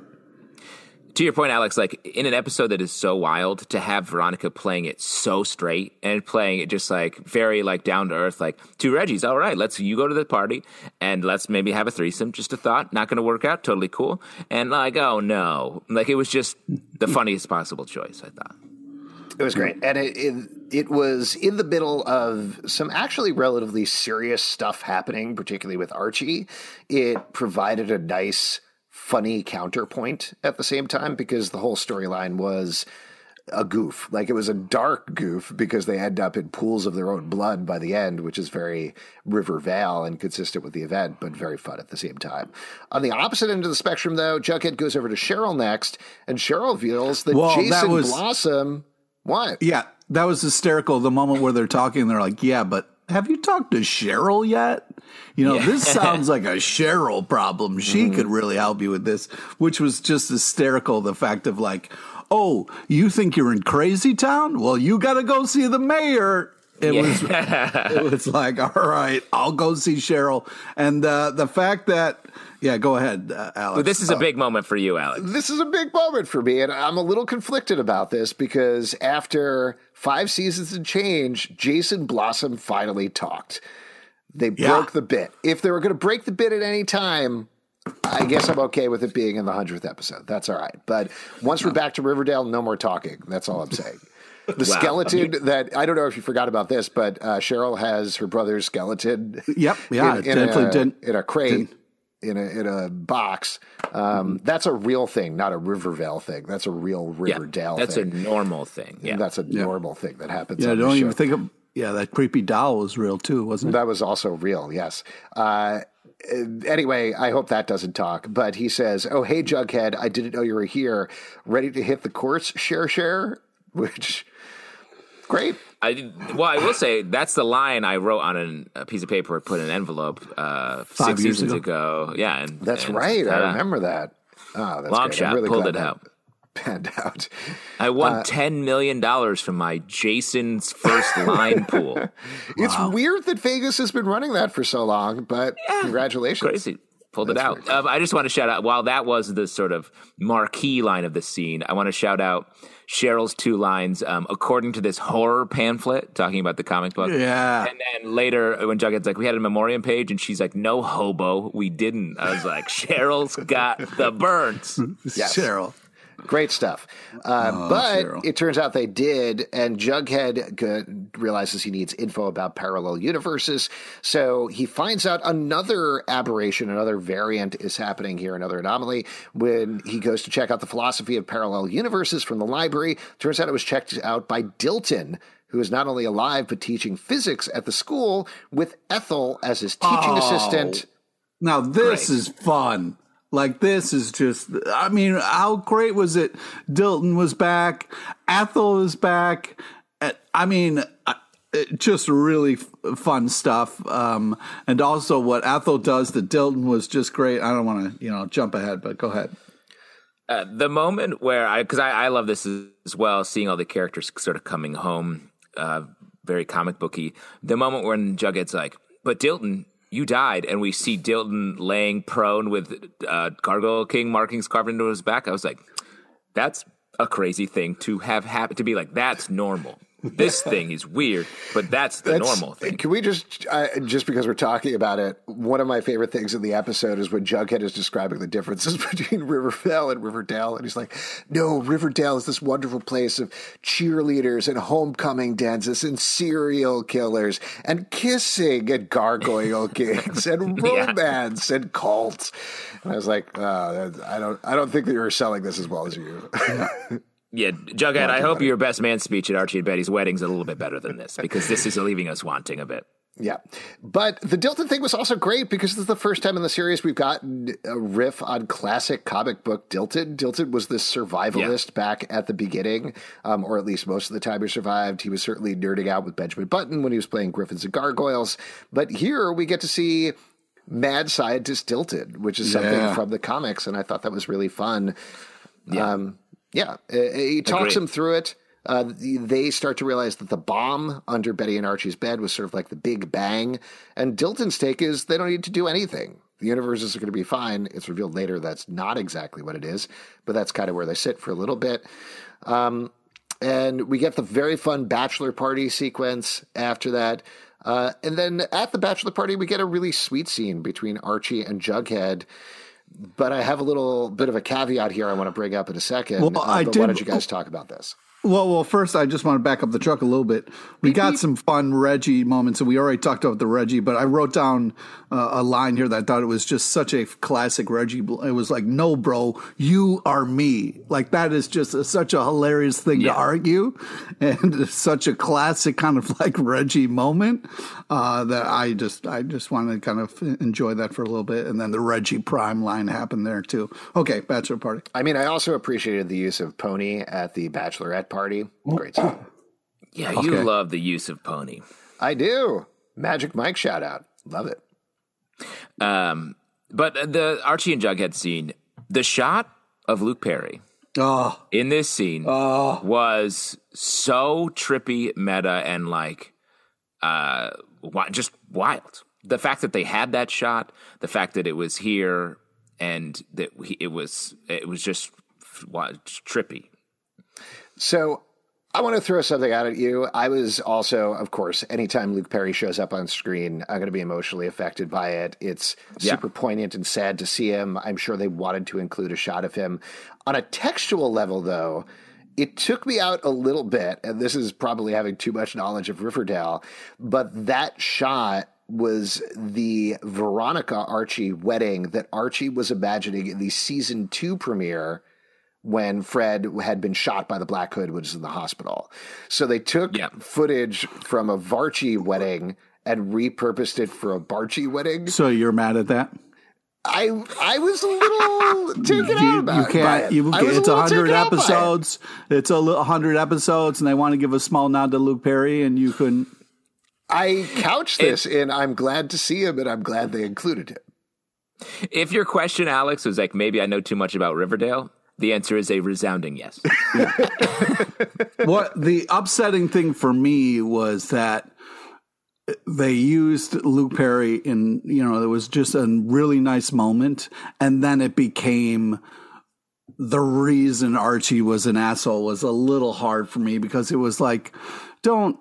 S3: To your point, Alex, like in an episode that is so wild, to have Veronica playing it so straight and playing it just like very like down to earth, like two Reggies. All right, you go to the party and let's maybe have a threesome. Just a thought, not going to work out. Totally cool. And like, oh no, like it was just the funniest possible choice, I thought.
S2: It was great. And it was in the middle of some actually relatively serious stuff happening, particularly with Archie. It provided a nice, funny counterpoint at the same time because the whole storyline was a goof. Like it was a dark goof because they end up in pools of their own blood by the end, which is very River Vale and consistent with the event, but very fun at the same time. On the opposite end of the spectrum, though, Jughead goes over to Cheryl next, and Cheryl reveals that Jason Blossom... What?
S4: Yeah, that was hysterical. The moment where they're talking, they're like, yeah, but have you talked to Cheryl yet? You know, this sounds like a Cheryl problem. She could really help you with this, which was just hysterical. The fact of like, oh, you think you're in Crazy Town? Well, you got to go see the mayor. It was like, all right, I'll go see Cheryl. And the fact that, go ahead, Alex.
S3: Well, this is a big moment for you, Alex.
S2: This is a big moment for me, and I'm a little conflicted about this because after 5 seasons and change, Jason Blossom finally talked. They broke the bit. If they were going to break the bit at any time, I guess I'm okay with it being in the 100th episode. That's all right. But once we're back to Riverdale, no more talking. That's all I'm saying. The skeleton that, I don't know if you forgot about this, but Cheryl has her brother's skeleton.
S4: Yep. Yeah.
S2: In a crate. In a box. That's a real thing, not a Rivervale thing. That's a real Riverdale
S3: that's
S2: thing.
S3: That's a normal thing. Yeah.
S2: And that's a normal thing that happens.
S4: Yeah, don't even think of... Yeah, that creepy doll was real too, wasn't it?
S2: That was also real, yes. Anyway, I hope that doesn't talk. But he says, oh, hey, Jughead, I didn't know you were here. Ready to hit the courts, share? Which, great.
S3: I will say that's the line I wrote on a piece of paper, put in an envelope 6 seasons ago. Yeah. And,
S2: that's right. I remember that. Oh, that's
S3: long
S2: great.
S3: shot.
S2: Really
S3: pulled it out.
S2: Panned out.
S3: I won $10 million from my Jason's first line pool.
S2: It's weird that Vegas has been running that for so long, but congratulations.
S3: Crazy. Pulled it out. I just want to shout out, while that was the sort of marquee line of the scene, I want to shout out Cheryl's 2 lines, according to this horror pamphlet, talking about the comic book.
S4: Yeah.
S3: And then later, when Jughead's like, we had a memoriam page, and she's like, no hobo, we didn't. I was like, Cheryl's got the burns.
S2: Yes.
S4: Cheryl.
S2: Great stuff. But
S4: Cheryl.
S2: It turns out they did, and Jughead realizes he needs info about parallel universes. So he finds out another aberration, another variant is happening here, another anomaly. When he goes to check out the philosophy of parallel universes from the library, turns out it was checked out by Dilton, who is not only alive, but teaching physics at the school with Ethel as his teaching assistant.
S4: Now, this is fun. Like, this is just, I mean, how great was it? Dilton was back. Ethel was back. I mean, just really fun stuff. And also what Ethel does to Dilton was just great. I don't want to, jump ahead, but go ahead.
S3: The moment where because I love this as well, seeing all the characters sort of coming home, very comic booky. The moment when Jughead's like, but Dilton, you died, and we see Dilton laying prone with Gargoyle King markings carved into his back. I was like, that's a crazy thing to have happen, to be like, that's normal. This thing is weird, but that's the normal thing.
S2: Can we just because we're talking about it, one of my favorite things in the episode is when Jughead is describing the differences between Riverfell and Riverdale. And he's like, no, Riverdale is this wonderful place of cheerleaders and homecoming dances and serial killers and kissing and gargoyle kings and romance and cults. And I was like, I don't think that you're selling this as well as you.
S3: Yeah, Jughead, I hope your best man speech at Archie and Betty's wedding's a little bit better than this, because this is leaving us wanting a bit.
S2: Yeah. But the Dilton thing was also great because this is the first time in the series we've gotten a riff on classic comic book Dilton. Dilton was this survivalist back at the beginning, or at least most of the time he survived. He was certainly nerding out with Benjamin Button when he was playing Griffins and Gargoyles. But here we get to see mad scientist Dilton, which is something from the comics, and I thought that was really fun. He talks him through it. They start to realize that the bomb under Betty and Archie's bed was sort of like the Big Bang. And Dilton's take is they don't need to do anything. The universes are going to be fine. It's revealed later that's not exactly what it is, but that's kind of where they sit for a little bit. And we get the very fun bachelor party sequence after that. And then at the bachelor party, we get a really sweet scene between Archie and Jughead. But I have a little bit of a caveat here I want to bring up in a second.
S4: Well,
S2: why don't you guys talk about this?
S4: Well, first, I just want to back up the truck a little bit. We got some fun Reggie moments, and we already talked about the Reggie, but I wrote down a line here that I thought it was just such a classic Reggie. It was like, no, bro, you are me. Like, that is just such a hilarious thing to argue, and such a classic kind of like Reggie moment that I just wanted to kind of enjoy that for a little bit. And then the Reggie Prime line happened there, too. Okay, bachelor party.
S2: I mean, I also appreciated the use of Pony at the bachelorette party. Great stuff.
S3: Yeah, you love the use of Pony.
S2: I do. Magic Mike shout out. Love it.
S3: But the Archie and Jughead scene, the shot of Luke Perry in this scene was so trippy, meta, and like just wild. The fact that they had that shot, the fact that it was here, and that it was just trippy.
S2: So I want to throw something out at you. I was also, of course, anytime Luke Perry shows up on screen, I'm going to be emotionally affected by it. It's super poignant and sad to see him. I'm sure they wanted to include a shot of him. On a textual level, though, it took me out a little bit, and this is probably having too much knowledge of Riverdale, but that shot was the Veronica Archie wedding that Archie was imagining in the season 2 premiere when Fred had been shot by the Black Hood, which was in the hospital. So they took footage from a Varchie wedding and repurposed it for a Barchie wedding.
S4: So you're mad at that?
S2: I was a little taken out about it.
S4: It's 100 episodes. It's 100 episodes, and they want to give a small nod to Luke Perry, and you couldn't.
S2: I couched this in I'm glad to see him, and I'm glad they included him.
S3: If your question, Alex, was like, maybe I know too much about Riverdale, the answer is a resounding yes.
S4: What the upsetting thing for me was that they used Luke Perry in, there was just a really nice moment. And then it became the reason Archie was an asshole was a little hard for me because it was like, don't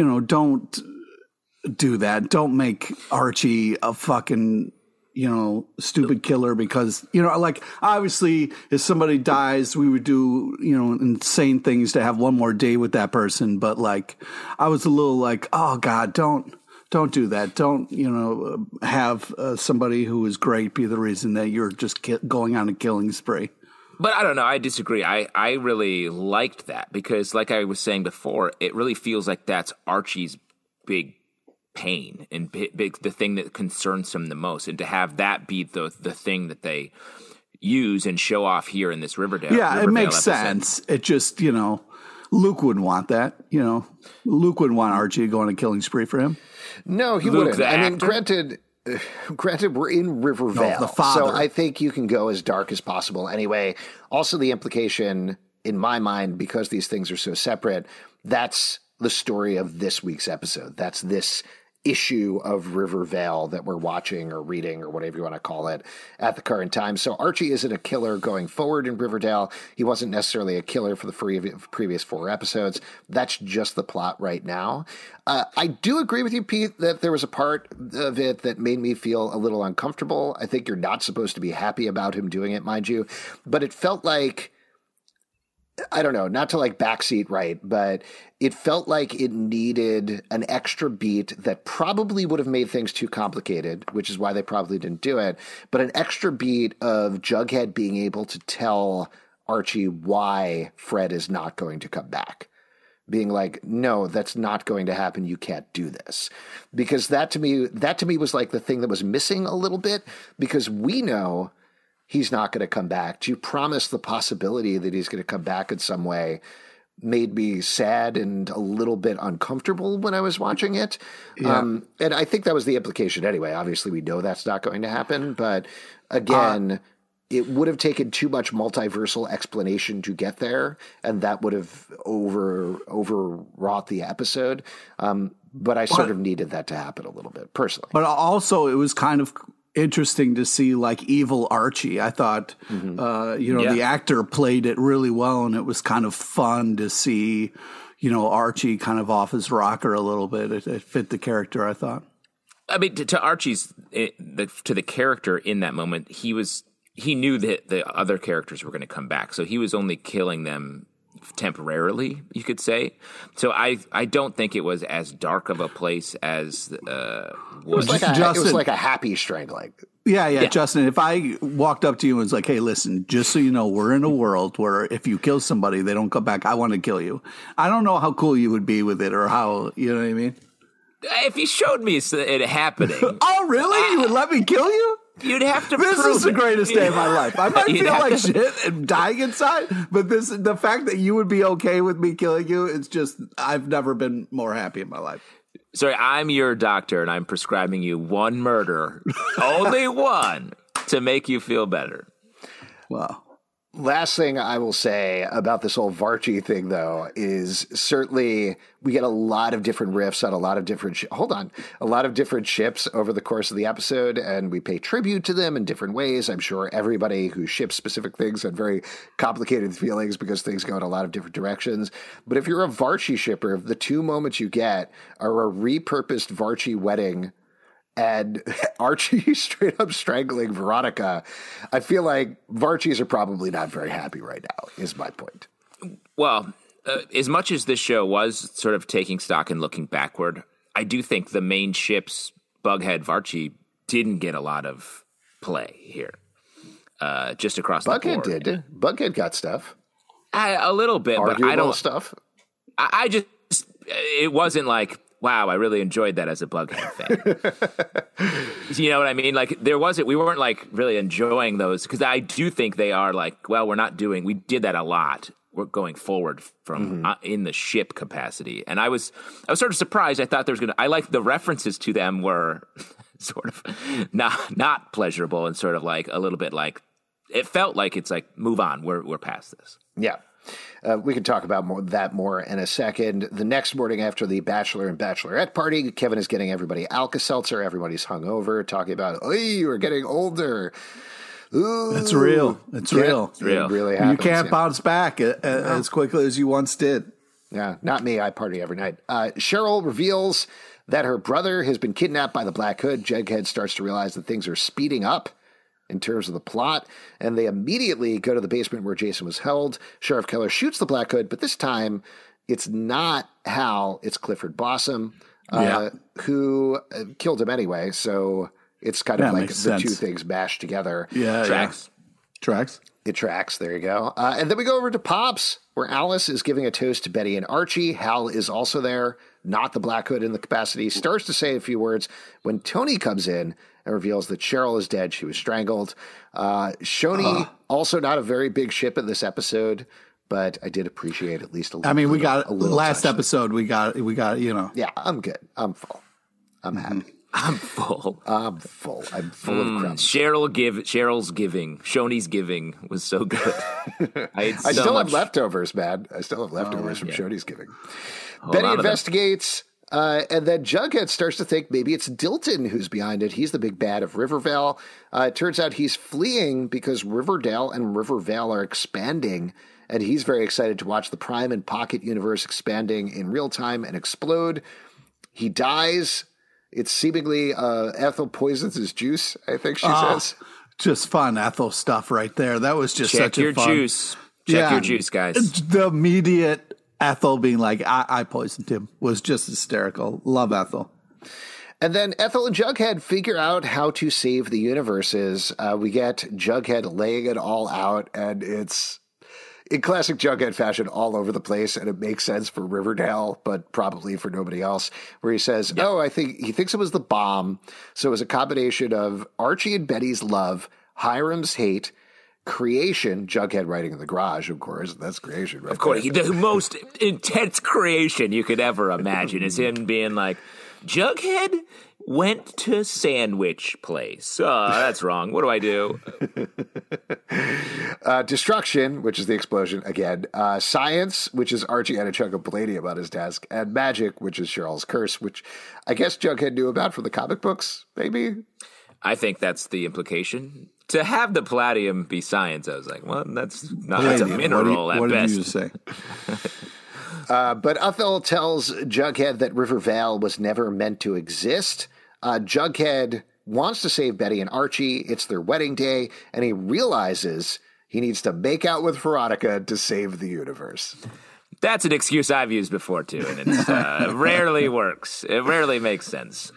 S4: do that. Don't make Archie a fucking, stupid killer because, like obviously if somebody dies, we would do, insane things to have one more day with that person. But like, I was a little like, oh God, don't do that. Don't, have somebody who is great be the reason that you're just going on a killing spree.
S3: But I don't know. I disagree. I really liked that because like I was saying before, it really feels like that's Archie's big pain and the thing that concerns him the most, and to have that be the thing that they use and show off here in this Riverdale.
S4: Yeah, it makes sense. It just, Luke wouldn't want that. Luke wouldn't want Archie to go on a killing spree for him.
S2: No, he wouldn't. I mean, granted, we're in Rivervale, so I think you can go as dark as possible. Anyway, also the implication in my mind, because these things are so separate, that's the story of this week's episode. That's this issue of Riverdale that we're watching or reading or whatever you want to call it at the current time. So Archie isn't a killer going forward in Riverdale. He wasn't necessarily a killer for the previous 4 episodes. That's just the plot right now. I do agree with you, Pete, that there was a part of it that made me feel a little uncomfortable. I think you're not supposed to be happy about him doing it, mind you, but it felt like, I don't know, not to like backseat right, but it felt like it needed an extra beat that probably would have made things too complicated, which is why they probably didn't do it. But an extra beat of Jughead being able to tell Archie why Fred is not going to come back. Being like, no, that's not going to happen. You can't do this. Because that to me was like the thing that was missing a little bit, because we know he's not going to come back. To promise the possibility that he's going to come back in some way made me sad and a little bit uncomfortable when I was watching it. Yeah. And I think that was the implication anyway. Obviously, we know that's not going to happen. But again, it would have taken too much multiversal explanation to get there, and that would have overwrought the episode. But I sort of needed that to happen a little bit, personally.
S4: But also, it was kind of interesting to see like evil Archie. I thought, the actor played it really well, and it was kind of fun to see, Archie kind of off his rocker a little bit. It fit the character, I thought.
S3: I mean, to Archie's, to the character in that moment, he knew that the other characters were going to come back, so he was only killing them temporarily, you could say. So I don't think it was as dark of a place as
S2: it was like a happy strangling.
S4: Yeah, Justin, if I walked up to you and was like, hey, listen, just so you know, we're in a world where if you kill somebody, they don't come back. I want to kill you. I don't know how cool you would be with it, or how, you know what I mean?
S3: If he showed me it happening.
S4: Oh, really? You would let me kill you?
S3: You'd have to
S4: This
S3: prove
S4: is the
S3: it.
S4: greatest day of my life. I might feel like shit and dying inside, but the fact that you would be okay with me killing you, it's just, I've never been more happy in my life.
S3: Sorry, I'm your doctor, and I'm prescribing you one murder, only one, to make you feel better.
S4: Wow.
S2: Last thing I will say about this whole Varchi thing, though, is certainly we get a lot of different riffs on a lot of different a lot of different ships over the course of the episode, and we pay tribute to them in different ways. I'm sure everybody who ships specific things had very complicated feelings because things go in a lot of different directions. But if you're a Varchi shipper, the 2 moments you get are a repurposed Varchi wedding and Archie straight up strangling Veronica. I feel like Varchis are probably not very happy right now, is my point.
S3: Well, as much as this show was sort of taking stock and looking backward, I do think the main ships, Bughead, Varchi, didn't get a lot of play here, just across the board.
S2: Bughead did. Bughead got stuff.
S3: A little bit,
S2: arguable,
S3: but I don't
S2: stuff.
S3: I just, it wasn't like, wow, I really enjoyed that as a Bughead fan. You know what I mean? Like we weren't like really enjoying those, because I do think they are like, well, we did that a lot. We're going forward from in the ship capacity. And I was sort of surprised. I thought I like the references to them were sort of not pleasurable, and sort of like a little bit like, it felt like it's like, move on. We're past this.
S2: Yeah. We can talk about that more in a second. The next morning after the Bachelor and Bachelorette party, Kevin is getting everybody Alka-Seltzer. Everybody's hungover, talking about, oh, we're getting older. Ooh.
S4: It's real. It's real.
S3: It's real.
S2: It really happens.
S4: You can't bounce back as quickly as you once did.
S2: Yeah, not me. I party every night. Cheryl reveals that her brother has been kidnapped by the Black Hood. Jughead starts to realize that things are speeding up in terms of the plot, and they immediately go to the basement where Jason was held. Sheriff Keller shoots the Black Hood, but this time it's not Hal, it's Clifford Blossom, who killed him anyway, so it's kind of like the sense. 2 things mashed together.
S4: Yeah,
S3: Tracks.
S2: It tracks, there you go. And then we go over to Pops, where Alice is giving a toast to Betty and Archie. Hal is also there, not the Black Hood in the capacity. Starts to say a few words when Tony comes in and reveals that Cheryl is dead. She was strangled. Shoni, also not a very big ship in this episode, but I did appreciate at least a little.
S4: I mean, we got
S2: a little
S4: last
S2: touch.
S4: episode. We got,
S2: Yeah, I'm good. I'm full. I'm happy.
S3: I'm full.
S2: I'm full of crumbs.
S3: Cheryl's giving, Shoni's giving was so good. I
S2: still have leftovers, man. I still have leftovers from Shoni's giving. Betty investigates. And then Jughead starts to think maybe it's Dilton who's behind it. He's the big bad of Rivervale. It turns out he's fleeing because Riverdale and Rivervale are expanding, and he's very excited to watch the Prime and Pocket universe expanding in real time and explode. He dies. It's seemingly Ethel poisons his juice, I think she says.
S4: Just fun Ethel stuff right there. That was just such a fun.
S3: Check your juice, guys.
S4: The immediate Ethel being like, I poisoned him was just hysterical. Love Ethel.
S2: And then Ethel and Jughead figure out how to save the universes. We get Jughead laying it all out, and it's in classic Jughead fashion all over the place, and it makes sense for Riverdale, but probably for nobody else, where he says, I think he thinks it was the bomb. So it was a combination of Archie and Betty's love, Hiram's hate, creation, Jughead writing in the garage, of course. That's creation, right?
S3: Of course. The most intense creation you could ever imagine is him being like, Jughead went to sandwich place. Oh, that's wrong. What do I do?
S2: Destruction, which is the explosion again. Science, which is Archie had a chunk of palladium on his desk. And magic, which is Cheryl's curse, which I guess Jughead knew about from the comic books, maybe?
S3: I think that's the implication. To have the palladium be science, I was like, well, that's not that's a mineral at best. What did you say?
S2: But Ethel tells Jughead that Rivervale was never meant to exist. Jughead wants to save Betty and Archie. It's their wedding day, and he realizes he needs to make out with Veronica to save the universe.
S3: That's an excuse I've used before, too, and it rarely works. It rarely makes sense.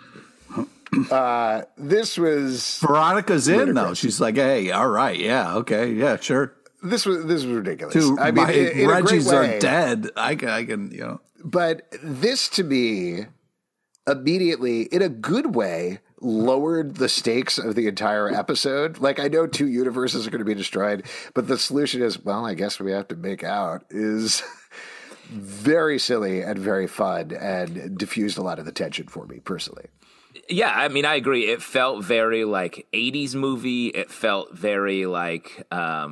S2: This was
S4: Veronica's in though. She's like, "Hey, all right, yeah, okay, yeah, sure."
S2: This was ridiculous.
S4: Dude,
S2: I mean, in
S4: Reggie's
S2: a great way,
S4: are dead. I can, you know.
S2: But this, to me, immediately, in a good way, lowered the stakes of the entire episode. Like, I know 2 universes are going to be destroyed, but the solution is, well, I guess we have to make out, is very silly and very fun and diffused a lot of the tension for me personally.
S3: Yeah, I mean, I agree. It felt very like 80s movie. It felt very like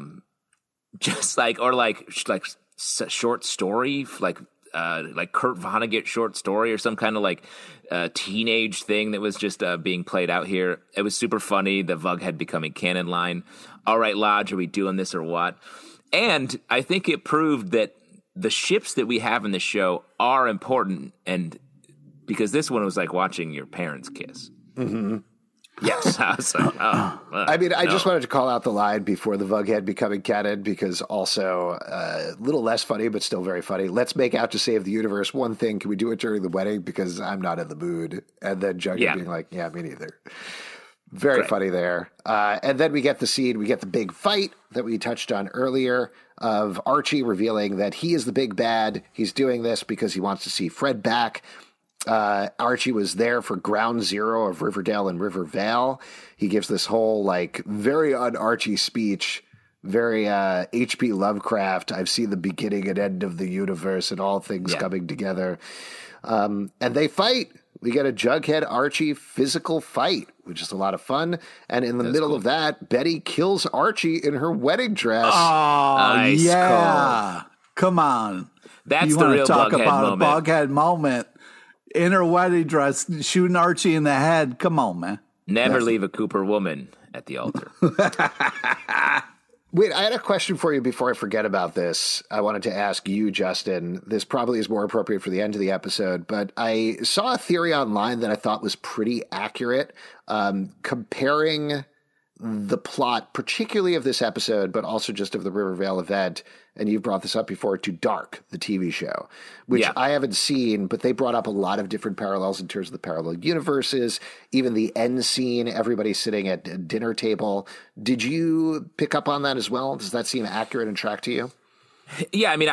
S3: just like short story, like Kurt Vonnegut short story or some kind of like teenage thing that was just being played out here. It was super funny. The Vughead becoming canon line. All right, Lodge, are we doing this or what? And I think it proved that the ships that we have in the show are important, and because this one was like watching your parents kiss.
S2: Mm-hmm.
S3: Yes. I was like,
S2: I mean, I just wanted to call out the line before the Vughead becoming canon, because also a little less funny, but still very funny. Let's make out to save the universe. One thing, can we do it during the wedding? Because I'm not in the mood. And then Jughead being like, yeah, me neither. Very funny there. And then we get the scene, we get the big fight that we touched on earlier of Archie revealing that he is the big bad. He's doing this because he wants to see Fred back. Archie was there for ground zero of Riverdale and Rivervale. He gives this whole like very un-Archie speech, very H.P. Lovecraft. I've seen the beginning and end of the universe and all things coming together. And they fight. We get a Jughead Archie physical fight, which is a lot of fun. And in the middle of that, Betty kills Archie in her wedding dress.
S4: Oh, nice. Yeah. Cool. Come on.
S3: That's the real
S4: talk
S3: Bughead
S4: about
S3: moment.
S4: A Bughead moment. In her wedding dress, shooting Archie in the head. Come on, man.
S3: Never leave a Cooper woman at the altar.
S2: Wait, I had a question for you before I forget about this. I wanted to ask you, Justin. This probably is more appropriate for the end of the episode, but I saw a theory online that I thought was pretty accurate, comparing the plot, particularly of this episode, but also just of the Rivervale event, and you've brought this up before, to Dark, the TV show, which I haven't seen, but they brought up a lot of different parallels in terms of the parallel universes, even the end scene, everybody sitting at a dinner table. Did you pick up on that as well? Does that seem accurate and track to you?
S3: Yeah, I mean,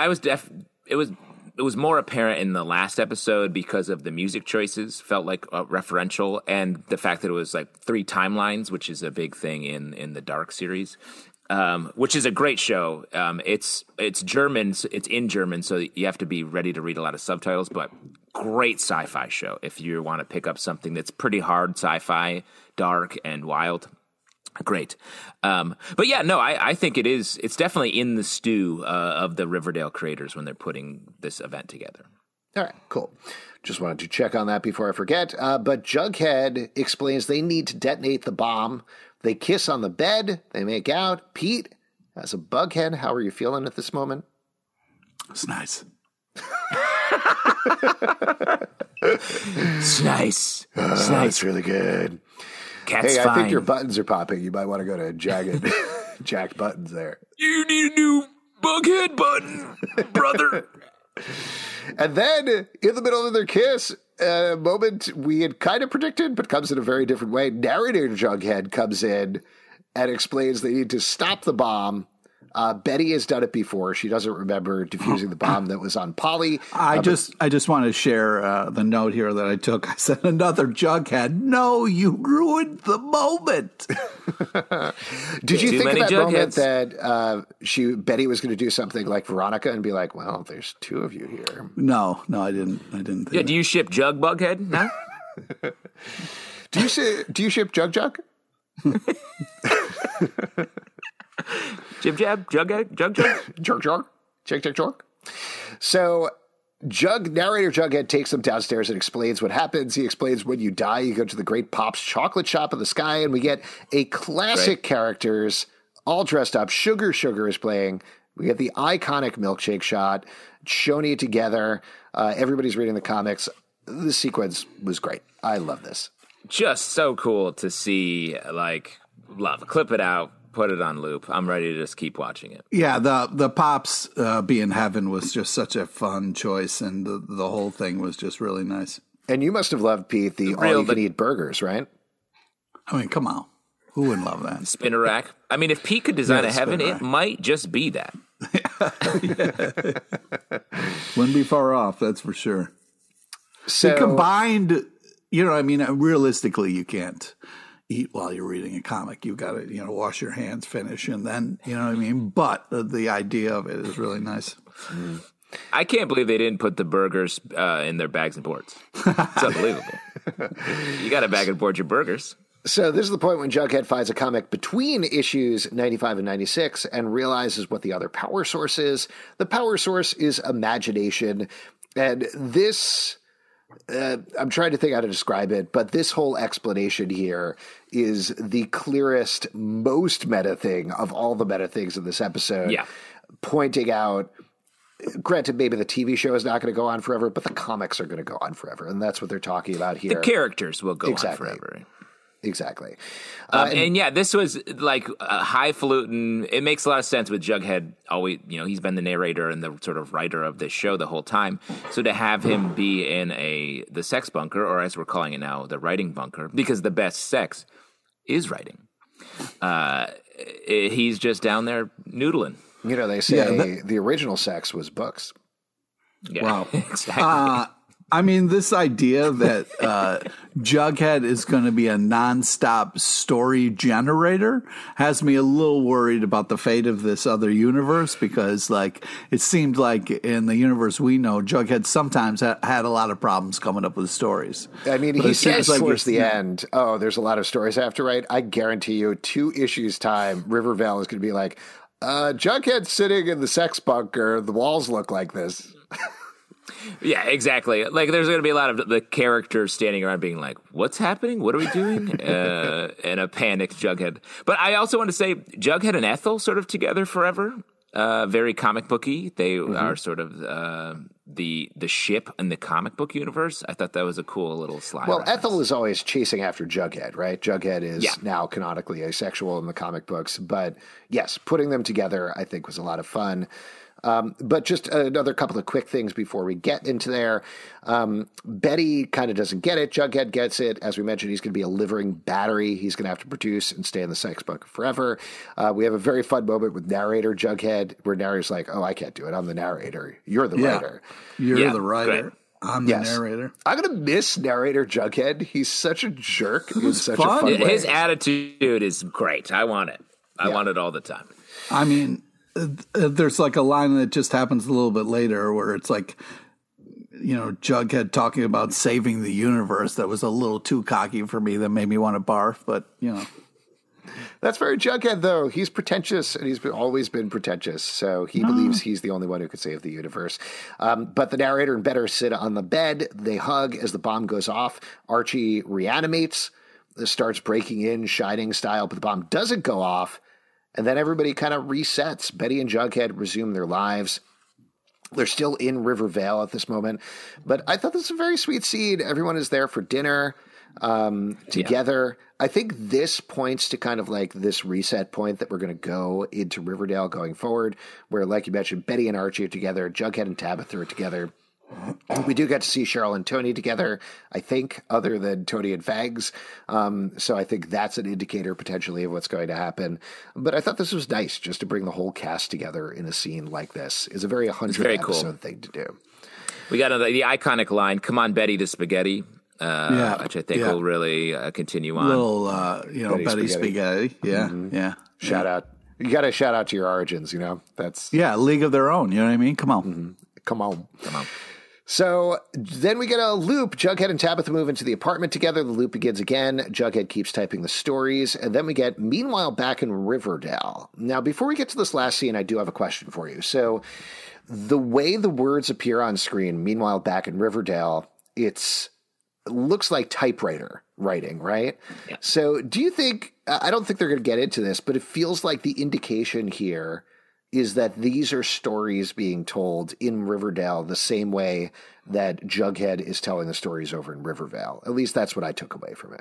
S3: it was more apparent in the last episode because of the music choices, felt like referential, and the fact that it was like 3 timelines, which is a big thing in the Dark series, which is a great show. It's German, it's in German, so you have to be ready to read a lot of subtitles, but great sci-fi show if you want to pick up something that's pretty hard sci-fi, dark, and wild. Great. But yeah, no, I think it's definitely in the stew of the Riverdale creators when they're putting this event together.
S2: All right, cool. Just wanted to check on that before I forget. But Jughead explains they need to detonate the bomb. They kiss on the bed. They make out. Pete, as a bughead, how are you feeling at this moment?
S4: It's nice.
S3: It's nice. It's nice.
S2: It's really good.
S3: Cat's
S2: I
S3: fine.
S2: think your buttons are popping. You might want to go to Jacked Buttons there.
S3: You need a new bughead button, brother.
S2: And then, in the middle of their kiss, a moment we had kind of predicted, but comes in a very different way. Narrator Jughead comes in and explains they need to stop the bomb. Betty has done it before. She doesn't remember defusing the bomb that was on Polly.
S4: I just want to share the note here that I took. I said, another Jughead. No, you ruined the moment.
S2: Did you think at that moment
S3: Jugheads.
S2: that Betty was going to do something like Veronica and be like, well, there's two of you here?
S4: No, I didn't think
S3: Yeah, do you ship Jug Bughead now?
S2: Do you ship Jug?
S3: Jib Jab? Jug?
S2: Jerk. So narrator Jughead takes them downstairs and explains what happens. He explains when you die, you go to the Great Pop's chocolate shop in the sky, and we get a classic characters all dressed up. Sugar is playing. We get the iconic milkshake shot, Shoney together. Everybody's reading the comics. The sequence was great. I love this.
S3: Just so cool to see, love. Clip it out. Put it on loop. I'm ready to just keep watching it.
S4: Yeah, the Pops being heaven was just such a fun choice, and the whole thing was just really nice.
S2: And you must have loved, Pete, the all-you-can-eat burgers, right?
S4: I mean, come on. Who wouldn't love that?
S3: Spinner rack. I mean, if Pete could design a heaven, it might just be that.
S4: Wouldn't be far off, that's for sure.
S2: So
S4: the combined, realistically, you can't eat while you're reading a comic. You've got to, wash your hands, finish, and then, you know what I mean? But the idea of it is really nice.
S3: I can't believe they didn't put the burgers in their bags and boards. It's unbelievable. You got to bag and board your burgers.
S2: So this is the point when Jughead finds a comic between issues 95 and 96 and realizes what the other power source is. The power source is imagination. And this... I'm trying to think how to describe it, but this whole explanation here is the clearest, most meta thing of all the meta things in this episode.
S3: Yeah.
S2: Pointing out, granted, maybe the TV show is not going to go on forever, but the comics are going to go on forever. And that's what they're talking about here.
S3: The characters will go on forever.
S2: Exactly.
S3: And this was like a highfalutin. It makes a lot of sense with Jughead. Always, he's been the narrator and the sort of writer of this show the whole time. So to have him be in the sex bunker, or as we're calling it now, the writing bunker, because the best sex is writing. He's just down there noodling.
S2: They say the original sex was books.
S3: Yeah,
S4: wow.
S3: Exactly.
S4: This idea that Jughead is going to be a nonstop story generator has me a little worried about the fate of this other universe, because it seemed like in the universe we know, Jughead sometimes had a lot of problems coming up with stories.
S2: He says towards the end, there's a lot of stories I have to write. I guarantee you 2 issues time, Rivervale is going to be like, Jughead's sitting in the sex bunker. The walls look like this.
S3: Yeah, exactly. There's going to be a lot of the characters standing around being like, what's happening? What are we doing? And a panicked Jughead. But I also want to say Jughead and Ethel sort of together forever. Very comic booky. They are sort of the ship in the comic book universe. I thought that was a cool little slide.
S2: Well,
S3: reference.
S2: Ethel is always chasing after Jughead, right? Jughead is now canonically asexual in the comic books. But yes, putting them together, I think, was a lot of fun. But just another couple of quick things before we get into there. Betty kind of doesn't get it. Jughead gets it. As we mentioned, he's going to be a living battery. He's going to have to produce and stay in the sex bunker forever. We have a very fun moment with narrator Jughead, where narrator's like, I can't do it. I'm the narrator. You're the writer.
S4: You're the writer.
S3: Great.
S4: I'm the narrator.
S2: I'm going to miss narrator Jughead. He's such a jerk. It was such a fun way.
S3: His attitude is great. I want it. I want it all the time.
S4: There's a line that just happens a little bit later where it's Jughead talking about saving the universe that was a little too cocky for me, that made me want to barf, but
S2: That's very Jughead, though. He's pretentious, and he's always been pretentious. So he believes he's the only one who could save the universe. But the narrator and Better sit on the bed. They hug as the bomb goes off. Archie reanimates, starts breaking in, Shining style, but the bomb doesn't go off. And then everybody kind of resets. Betty and Jughead resume their lives. They're still in Rivervale at this moment. But I thought this was a very sweet scene. Everyone is there for dinner together. I think this points to kind of like this reset point that we're going to go into Riverdale going forward, where, like you mentioned, Betty and Archie are together, Jughead and Tabitha are together. We do get to see Cheryl and Tony together, I think, other than Tony and Fags. So I think that's an indicator potentially of what's going to happen. But I thought this was nice just to bring the whole cast together in a scene like this. Is a very 100th episode thing to do.
S3: We got the iconic line, "Come on, Betty, the spaghetti." Which I think will really continue on.
S4: Little, Betty Spaghetti. Yeah, yeah.
S2: Shout out. You got to shout out to your origins, That's
S4: League of Their Own. You know what I mean? Come on.
S2: Mm-hmm. Come on. So then we get a loop. Jughead and Tabitha move into the apartment together. The loop begins again. Jughead keeps typing the stories. And then we get Meanwhile back in Riverdale. Now, before we get to this last scene, I do have a question for you. So the way the words appear on screen, Meanwhile back in Riverdale, it looks like typewriter writing, right?
S3: Yeah.
S2: So do you think, I don't think they're going to get into this, but it feels like the indication here is that these are stories being told in Riverdale the same way that Jughead is telling the stories over in Rivervale. At least that's what I took away from it.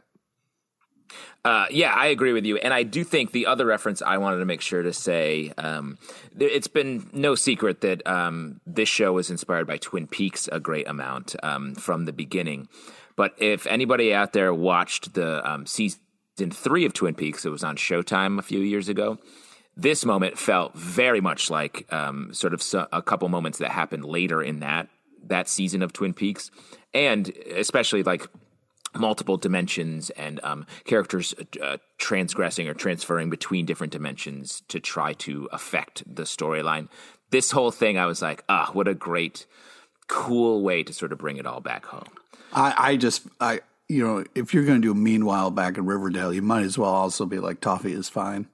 S3: Yeah, I agree with you. And I do think the other reference I wanted to make sure to say, it's been no secret that this show was inspired by Twin Peaks a great amount from the beginning. But if anybody out there watched the season 3 of Twin Peaks, it was on Showtime a few years ago, this moment felt very much like a couple moments that happened later in that season of Twin Peaks, and especially like multiple dimensions and characters transgressing or transferring between different dimensions to try to affect the storyline. This whole thing, I was like, what a great, cool way to sort of bring it all back home.
S4: If you're going to do Meanwhile back in Riverdale, you might as well also be like Toffee is fine.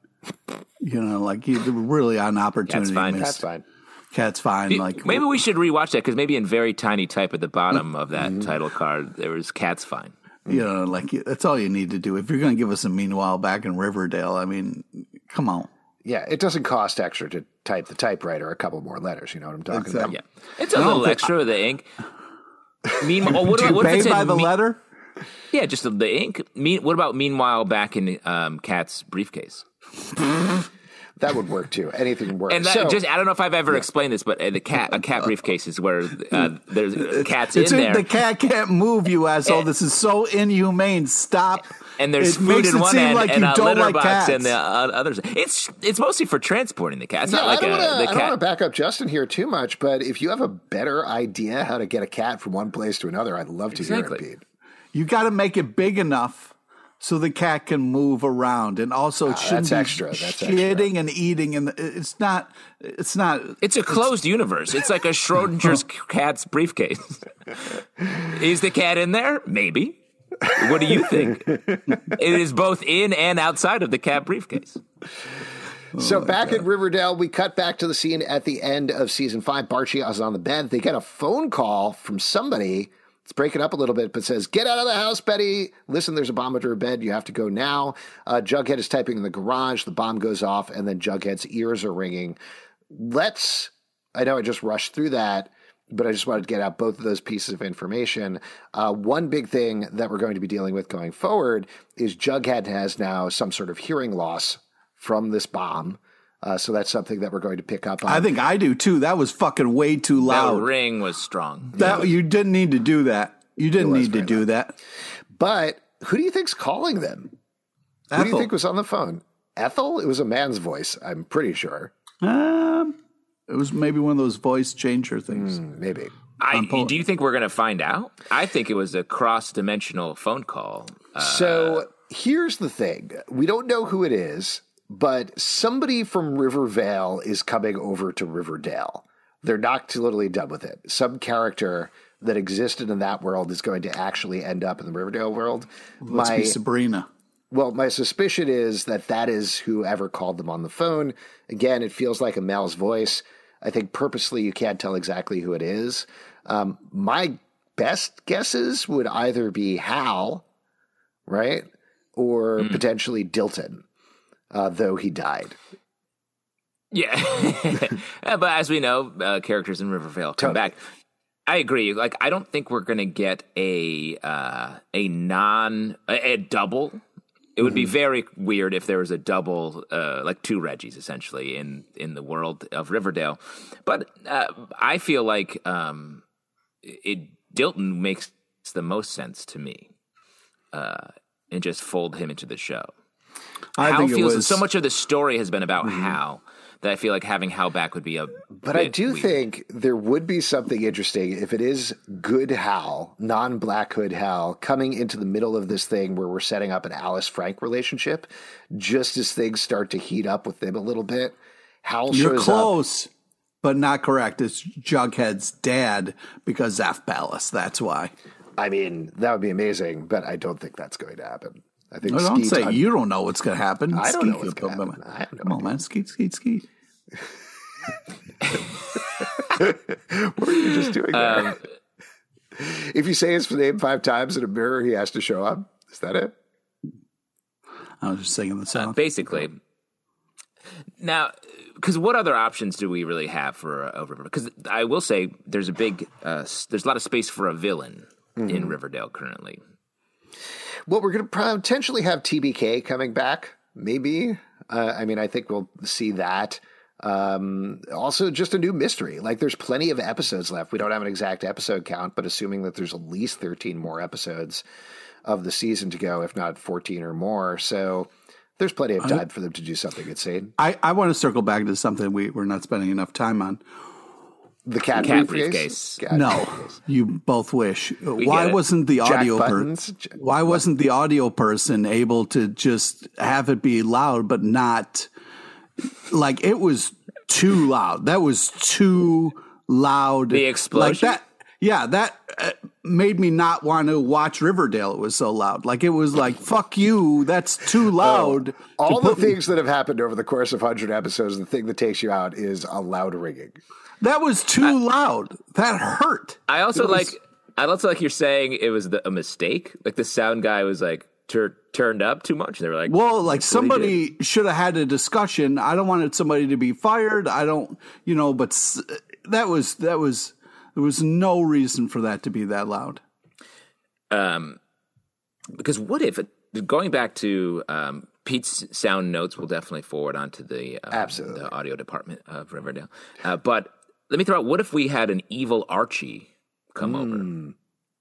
S4: You really on opportunity.
S2: Cat's fine.
S4: Cat's fine.
S3: Maybe we should rewatch that because maybe in very tiny type at the bottom of that title card there was "Cat's fine."
S4: That's all you need to do if you're going to give us a Meanwhile back in Riverdale. I mean, come on.
S2: Yeah, it doesn't cost extra to type the typewriter a couple more letters. You know what I'm talking about?
S3: Yeah, it's a little extra with the ink. What
S4: pay by the letter?
S3: Yeah, just the ink. What about Meanwhile back in Cat's briefcase?
S2: That would work too. Anything works.
S3: And I don't know if I've ever explained this, but a cat briefcase is where there's cats in there.
S4: The cat can't move, you asshole. This is so inhumane. Stop.
S3: And there's food in one end and a litter box in the other. It's mostly for transporting the cat. It's not like
S2: I don't want to back up Justin here too much, but if you have a better idea how to get a cat from one place to another, I'd love to hear it, Pete.
S4: You got to make it big enough so the cat can move around, and also it shouldn't be shitting and eating. And it's not.
S3: It's a closed universe. It's like a Schrodinger's cat's briefcase. Is the cat in there? Maybe. What do you think? It is both in and outside of the cat briefcase.
S2: So back at Riverdale, we cut back to the scene at the end of season 5. Barchi is on the bed. They get a phone call from somebody. Let's break it up a little bit, but says, "Get out of the house, Betty. Listen, there's a bomb under her bed. You have to go now." Jughead is typing in the garage. The bomb goes off, and then Jughead's ears are ringing. I know I just rushed through that, but I just wanted to get out both of those pieces of information. One big thing that we're going to be dealing with going forward is Jughead has now some sort of hearing loss from this bomb. So that's something that we're going to pick up on.
S4: I think I do too. That was fucking way too loud.
S3: That ring was strong.
S4: You didn't need to do that. You didn't need to do that.
S2: But who do you think's calling them?
S4: Ethel.
S2: Who do you think was on the phone? Ethel? It was a man's voice, I'm pretty sure.
S4: It was maybe one of those voice changer things.
S2: Maybe.
S3: Do you think we're going to find out? I think it was a cross-dimensional phone call.
S2: So here's the thing. We don't know who it is. But somebody from Rivervale is coming over to Riverdale. They're not totally done with it. Some character that existed in that world is going to actually end up in the Riverdale world.
S4: Let's be Sabrina.
S2: Well, my suspicion is that is whoever called them on the phone. Again, it feels like a male's voice. I think purposely you can't tell exactly who it is. My best guesses would either be Hal, right? Or potentially Dilton, though he died.
S3: Yeah. But as we know, characters in Rivervale come back. I agree. Like, I don't think we're going to get a double. It would be very weird if there was a double, like two Reggies, essentially, in the world of Riverdale. But I feel like Dilton makes the most sense to me, and just fold him into the show.
S4: I think
S3: so much of the story has been about Hal that I feel like having Hal back would be a.
S2: But I do think there would be something interesting if it is good Hal, non-Black Hood Hal, coming into the middle of this thing where we're setting up an Alice Frank relationship, just as things start to heat up with them a little bit. Hal
S4: You're
S2: shows
S4: close, but not correct. It's Jughead's dad because Zaf Palace. That's why.
S2: I mean, that would be amazing, but I don't think that's going to happen. I think.
S4: Don't say you don't know what's going to happen.
S2: I don't know what's going to happen.
S4: Come on, man. Skeet.
S2: What are you just doing there? If you say his name 5 times in a mirror, he has to show up. Is that it?
S4: I was just singing the song.
S3: Basically. Now, because what other options do we really have for River? Because I will say there's a lot of space for a villain in Riverdale currently.
S2: Well, we're going to potentially have TBK coming back, maybe. I mean, I think we'll see that. Also, just a new mystery. Like, there's plenty of episodes left. We don't have an exact episode count, but assuming that there's at least 13 more episodes of the season to go, if not 14 or more. So there's plenty of time for them to do something insane.
S4: I want to circle back to something we're not spending enough time on.
S2: The cat briefcase?
S4: No, you both wish. Why wasn't the audio person able to just have it be loud, but not like it was too loud? That was too loud.
S3: The explosion?
S4: Like that. Yeah, that made me not want to watch Riverdale. It was so loud. Like, it was like, fuck you, that's too loud.
S2: All the things that have happened over the course of 100 episodes, the thing that takes you out is a loud ringing.
S4: That was too loud. That hurt.
S3: I also like you're saying it was a mistake. Like, the sound guy was like turned up too much. They were like,
S4: well, like somebody should have had a discussion. I don't want somebody to be fired. I don't, but there was no reason for that to be that loud.
S3: Because what if going back to Pete's sound notes, will definitely forward onto the audio department of Riverdale. But let me throw out, what if we had an evil Archie come over?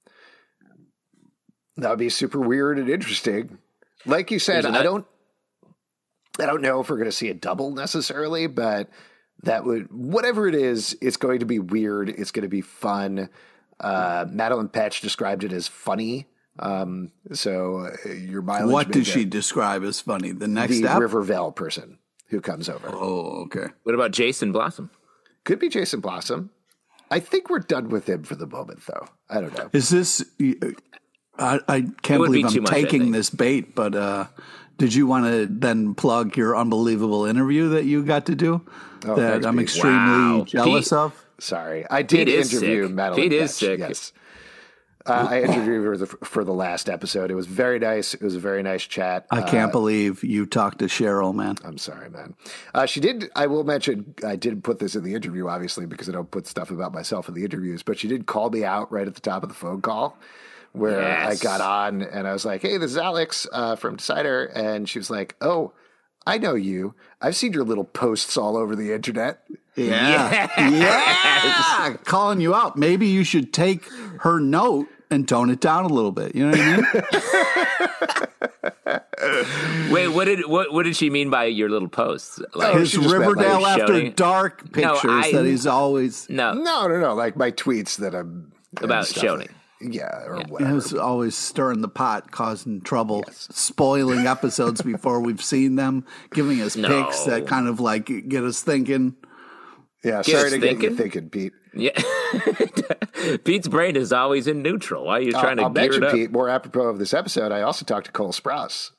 S2: That would be super weird and interesting. Like you said, I don't know if we're going to see a double necessarily, but that would, whatever it is, it's going to be weird. It's going to be fun. Madeline Petch described it as funny. So your mileage.
S4: What did she describe as funny? The next
S2: the
S4: step?
S2: Rivervale person who comes over.
S4: Oh, okay.
S3: What about Jason Blossom?
S2: Could be Jason Blossom. I think we're done with him for the moment, though. I don't know.
S4: Is this? I can't believe I'm taking this bait, but did you want to then plug your unbelievable interview that you got to do?
S2: Oh,
S4: that
S2: thanks,
S4: I'm
S2: Pete.
S4: extremely jealous of.
S2: Sorry, I did interview Madeline
S3: Pete
S2: Petch.
S3: is sick.
S2: Yes. I interviewed her for the last episode. It was very nice. It was a very nice chat.
S4: I can't believe you talked to Cheryl, man.
S2: I'm sorry, man. She did. I will mention, I didn't put this in the interview, obviously, because I don't put stuff about myself in the interviews, but she did call me out right at the top of the phone call where I got on and I was like, hey, this is Alex from Decider. And she was like, oh, I know you. I've seen your little posts all over the internet.
S4: Yeah. Yeah. Calling you out. Maybe you should take her note and tone it down a little bit. You know what
S3: I mean? Wait, what did she mean by your little posts?
S4: Like his Riverdale After Dark pictures that he's always
S2: no, like my tweets that I'm
S3: about showing.
S2: Yeah, or whatever.
S4: It was always stirring the pot, causing trouble, spoiling episodes before we've seen them, giving us picks that kind of like get us thinking.
S2: Yeah, sorry to get you thinking, Pete.
S3: Yeah, Pete's brain is always in neutral. Why are you trying to gear it up?
S2: Pete, more apropos of this episode, I also talked to Cole Sprouse.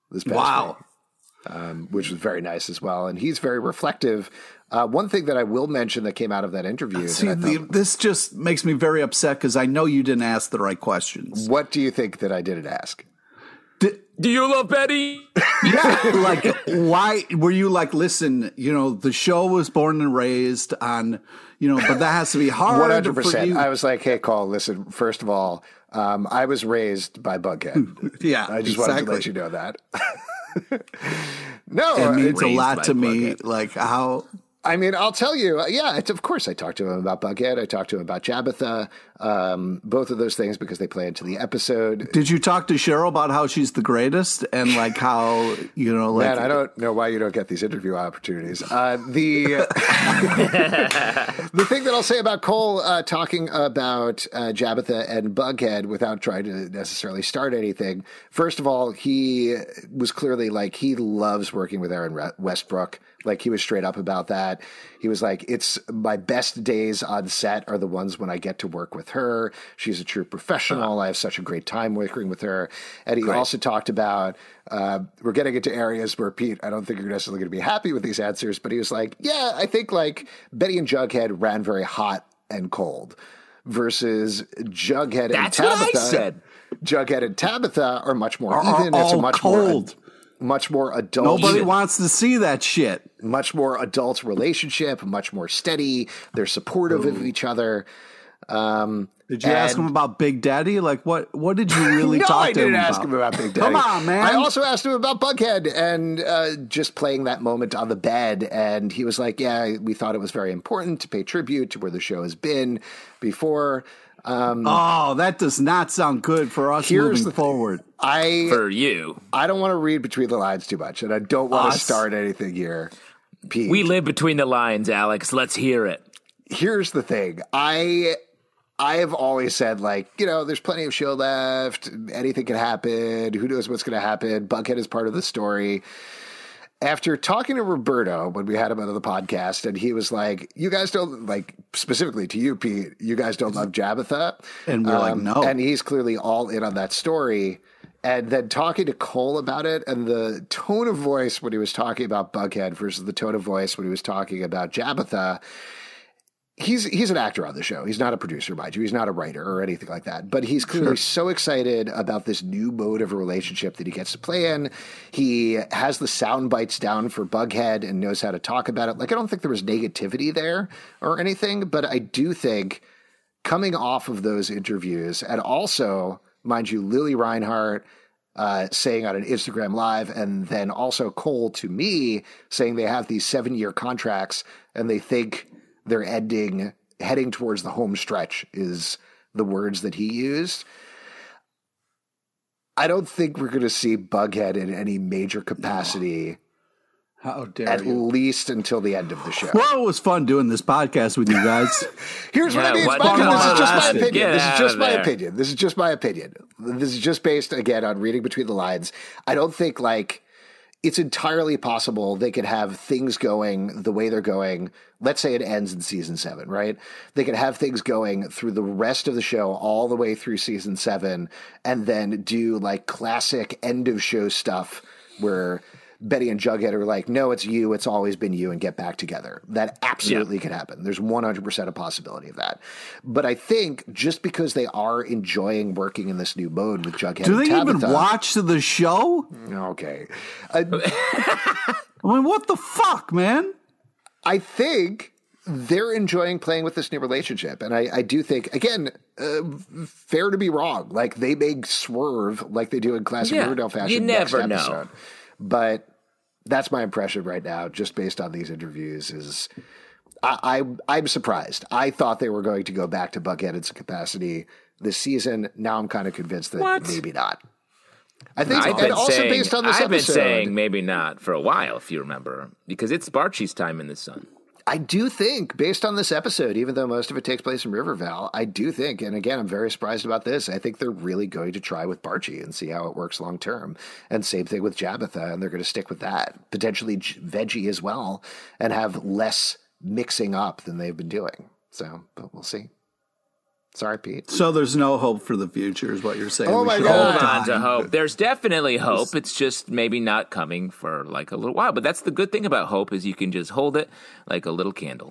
S2: this past
S4: Wow.
S2: week, which was very nice as well. And he's very reflective. One thing that I will mention that came out of that interview.
S4: See, this just makes me very upset because I know you didn't ask the right questions.
S2: What do you think that I didn't ask?
S3: Do you love Betty?
S4: Yeah, like why were you like, listen, the show was born and raised on, but that has to be hard.
S2: 100%. I was like, hey, Cole, listen, first of all, I was raised by Bughead.
S4: Yeah,
S2: I just wanted to let you know that. No,
S4: it means a
S3: raised
S4: lot
S3: by
S4: to me.
S3: Bughead.
S4: Like how.
S2: I mean, I'll tell you, of course I talked to him about Bughead. I talked to him about Jabitha, both of those things because they play into the episode.
S4: Did you talk to Cheryl about how she's the greatest and like how,
S2: Man, I don't know why you don't get these interview opportunities. The thing that I'll say about Cole talking about Jabitha and Bughead without trying to necessarily start anything, first of all, he was clearly like he loves working with Aaron Westbrook. Like he was straight up about that. He was like, it's my best days on set are the ones when I get to work with her. She's a true professional. I have such a great time working with her. And he also talked about, we're getting into areas where Pete, I don't think you're necessarily going to be happy with these answers, but he was like, yeah, I think like Betty and Jughead ran very hot and cold versus Jughead and Tabitha.
S3: That's what I said.
S2: Jughead and Tabitha are much more even. It's a much
S4: cold.
S2: Much more adult.
S4: Nobody wants to see that shit.
S2: Much more adult relationship, much more steady. They're supportive of each other.
S4: Did you ask him about Big Daddy? Like, what did you really talk to him about?
S2: No, I didn't ask him about Big Daddy.
S4: Come on, man.
S2: I also asked him about Bughead and just playing that moment on the bed. And he was like, yeah, we thought it was very important to pay tribute to where the show has been before.
S4: That does not sound good for us moving forward.
S3: For you.
S2: I don't want to read between the lines too much, and I don't want to start anything here. Pete.
S3: We live between the lines, Alex. Let's hear it.
S2: Here's the thing. I have always said, like, there's plenty of show left. Anything can happen. Who knows what's going to happen? Bughead is part of the story. After talking to Roberto when we had him on the podcast, and he was like, you guys don't, like, specifically to you, Pete, you guys don't love Jabitha.
S4: And we're like, no.
S2: And he's clearly all in on that story. And then talking to Cole about it and the tone of voice when he was talking about Bughead versus the tone of voice when he was talking about Jabitha, he's an actor on the show. He's not a producer, mind you. He's not a writer or anything like that. But he's clearly so excited about this new mode of a relationship that he gets to play in. He has the sound bites down for Bughead and knows how to talk about it. Like, I don't think there was negativity there or anything, but I do think coming off of those interviews, and also, mind you, Lily Reinhart saying on an Instagram Live, and then also Cole to me saying they have these 7-year contracts and they think they're heading towards the home stretch is the words that he used. I don't think we're going to see Bughead in any major capacity.
S4: How dare
S2: at
S4: you?
S2: least until the end of the show.
S4: Well, it was fun doing this podcast with you guys.
S2: Here's what I mean. This is just my opinion. This is just my opinion. This is just my opinion. This is just based, again, on reading between the lines. I don't think, like, it's entirely possible they could have things going the way they're going. Let's say it ends in season 7, right? They could have things going through the rest of the show all the way through season 7 and then do like classic end of show stuff where Betty and Jughead are like, no, it's you. It's always been you, and get back together. That absolutely could happen. There's 100% a possibility of that. But I think just because they are enjoying working in this new mode with Jughead
S4: Do
S2: and
S4: they
S2: Tabitha,
S4: even watch the show?
S2: Okay.
S4: I mean, what the fuck, man?
S2: I think they're enjoying playing with this new relationship. And I do think, again, fair to be wrong. Like, they may swerve like they do in classic Riverdale fashion.
S3: You never know.
S2: But that's my impression right now, just based on these interviews, is I'm surprised. I thought they were going to go back to Bughead in some capacity this season. Now I'm kind of convinced that maybe not. I think based on this episode,
S3: I've been saying maybe not for a while, if you remember, because it's Barchi's time in the sun.
S2: I do think, based on this episode, even though most of it takes place in Rivervale, I do think, and again, I'm very surprised about this, I think they're really going to try with Barchi and see how it works long term. And same thing with Jabitha, and they're going to stick with that. Potentially Veggie as well, and have less mixing up than they've been doing. So, but we'll see. Sorry, Pete.
S4: So there's no hope for the future, is what you're saying.
S2: Oh,
S4: We
S2: my
S4: should
S2: God.
S4: all
S3: Hold on
S4: die.
S3: to hope. There's definitely hope. It's just maybe not coming for like a little while. But that's the good thing about hope is you can just hold it like a little candle.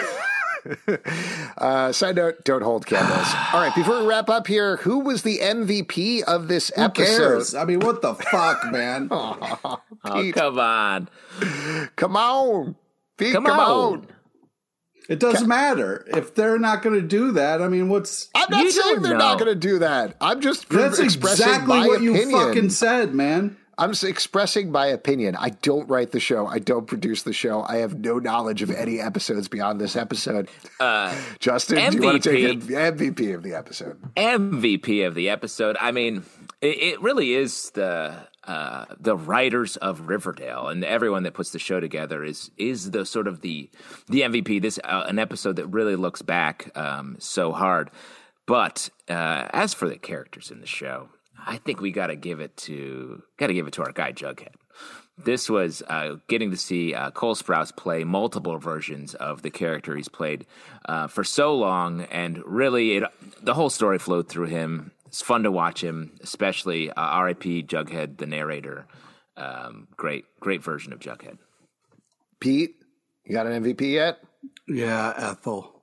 S2: Side note, don't hold candles. All right, before we wrap up here, who was the MVP of this
S4: Who
S2: episode?
S4: cares? I mean, what the fuck, man?
S3: Oh,
S2: Pete.
S3: come on.
S2: Come on. Pete,
S3: Come
S2: come
S3: on.
S2: on.
S4: It doesn't matter. If they're not going to do that, I mean, what's...
S2: I'm not
S3: You
S2: saying
S3: don't
S2: they're not
S3: know.
S2: going to do that. I'm just
S4: That's
S2: expressing
S4: exactly
S2: my
S4: what
S2: opinion.
S4: you fucking said, man.
S2: I'm expressing my opinion. I don't write the show. I don't produce the show. I have no knowledge of any episodes beyond this episode. Justin, do you want to take MVP of the episode?
S3: MVP of the episode. I mean, it really is the writers of Riverdale and everyone that puts the show together is the sort of the MVP. This an episode that really looks back so hard. But as for the characters in the show, I think we got to give it to our guy Jughead. This was getting to see Cole Sprouse play multiple versions of the character he's played for so long, and really the whole story flowed through him. It's fun to watch him, especially R.I.P. Jughead, the narrator. Great version of Jughead.
S2: Pete, you got an MVP yet?
S4: Yeah, Ethel.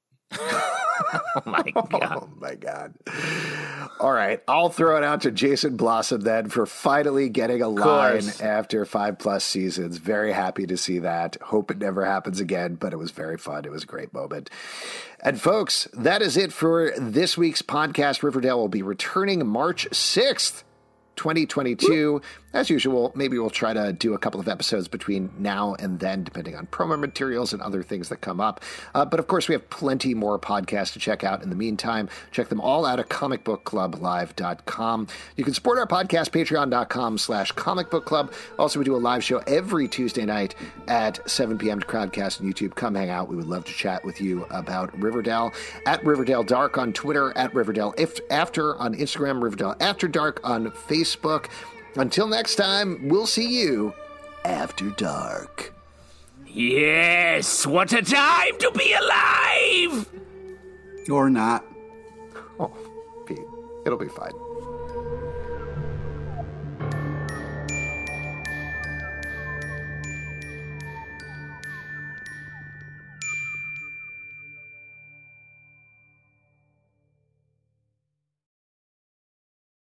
S3: Oh my god!
S2: Oh my God. All right. I'll throw it out to Jason Blossom then for finally getting a line after 5+ seasons. Very happy to see that. Hope it never happens again, but it was very fun. It was a great moment. And folks, that is it for this week's podcast. Riverdale will be returning March 6th. 2022. As usual, maybe we'll try to do a couple of episodes between now and then, depending on promo materials and other things that come up. But of course, we have plenty more podcasts to check out in the meantime. Check them all out at comicbookclublive.com. You can support our podcast, patreon.com/comicbookclub. Also, we do a live show every Tuesday night at 7 p.m. to Crowdcast on YouTube. Come hang out. We would love to chat with you about Riverdale. At Riverdale Dark on Twitter, at Riverdale After on Instagram, Riverdale After Dark on Facebook. Until next time, we'll see you after dark.
S3: Yes, what a time to be alive!
S4: Or not.
S2: Oh, Pete, it'll be fine.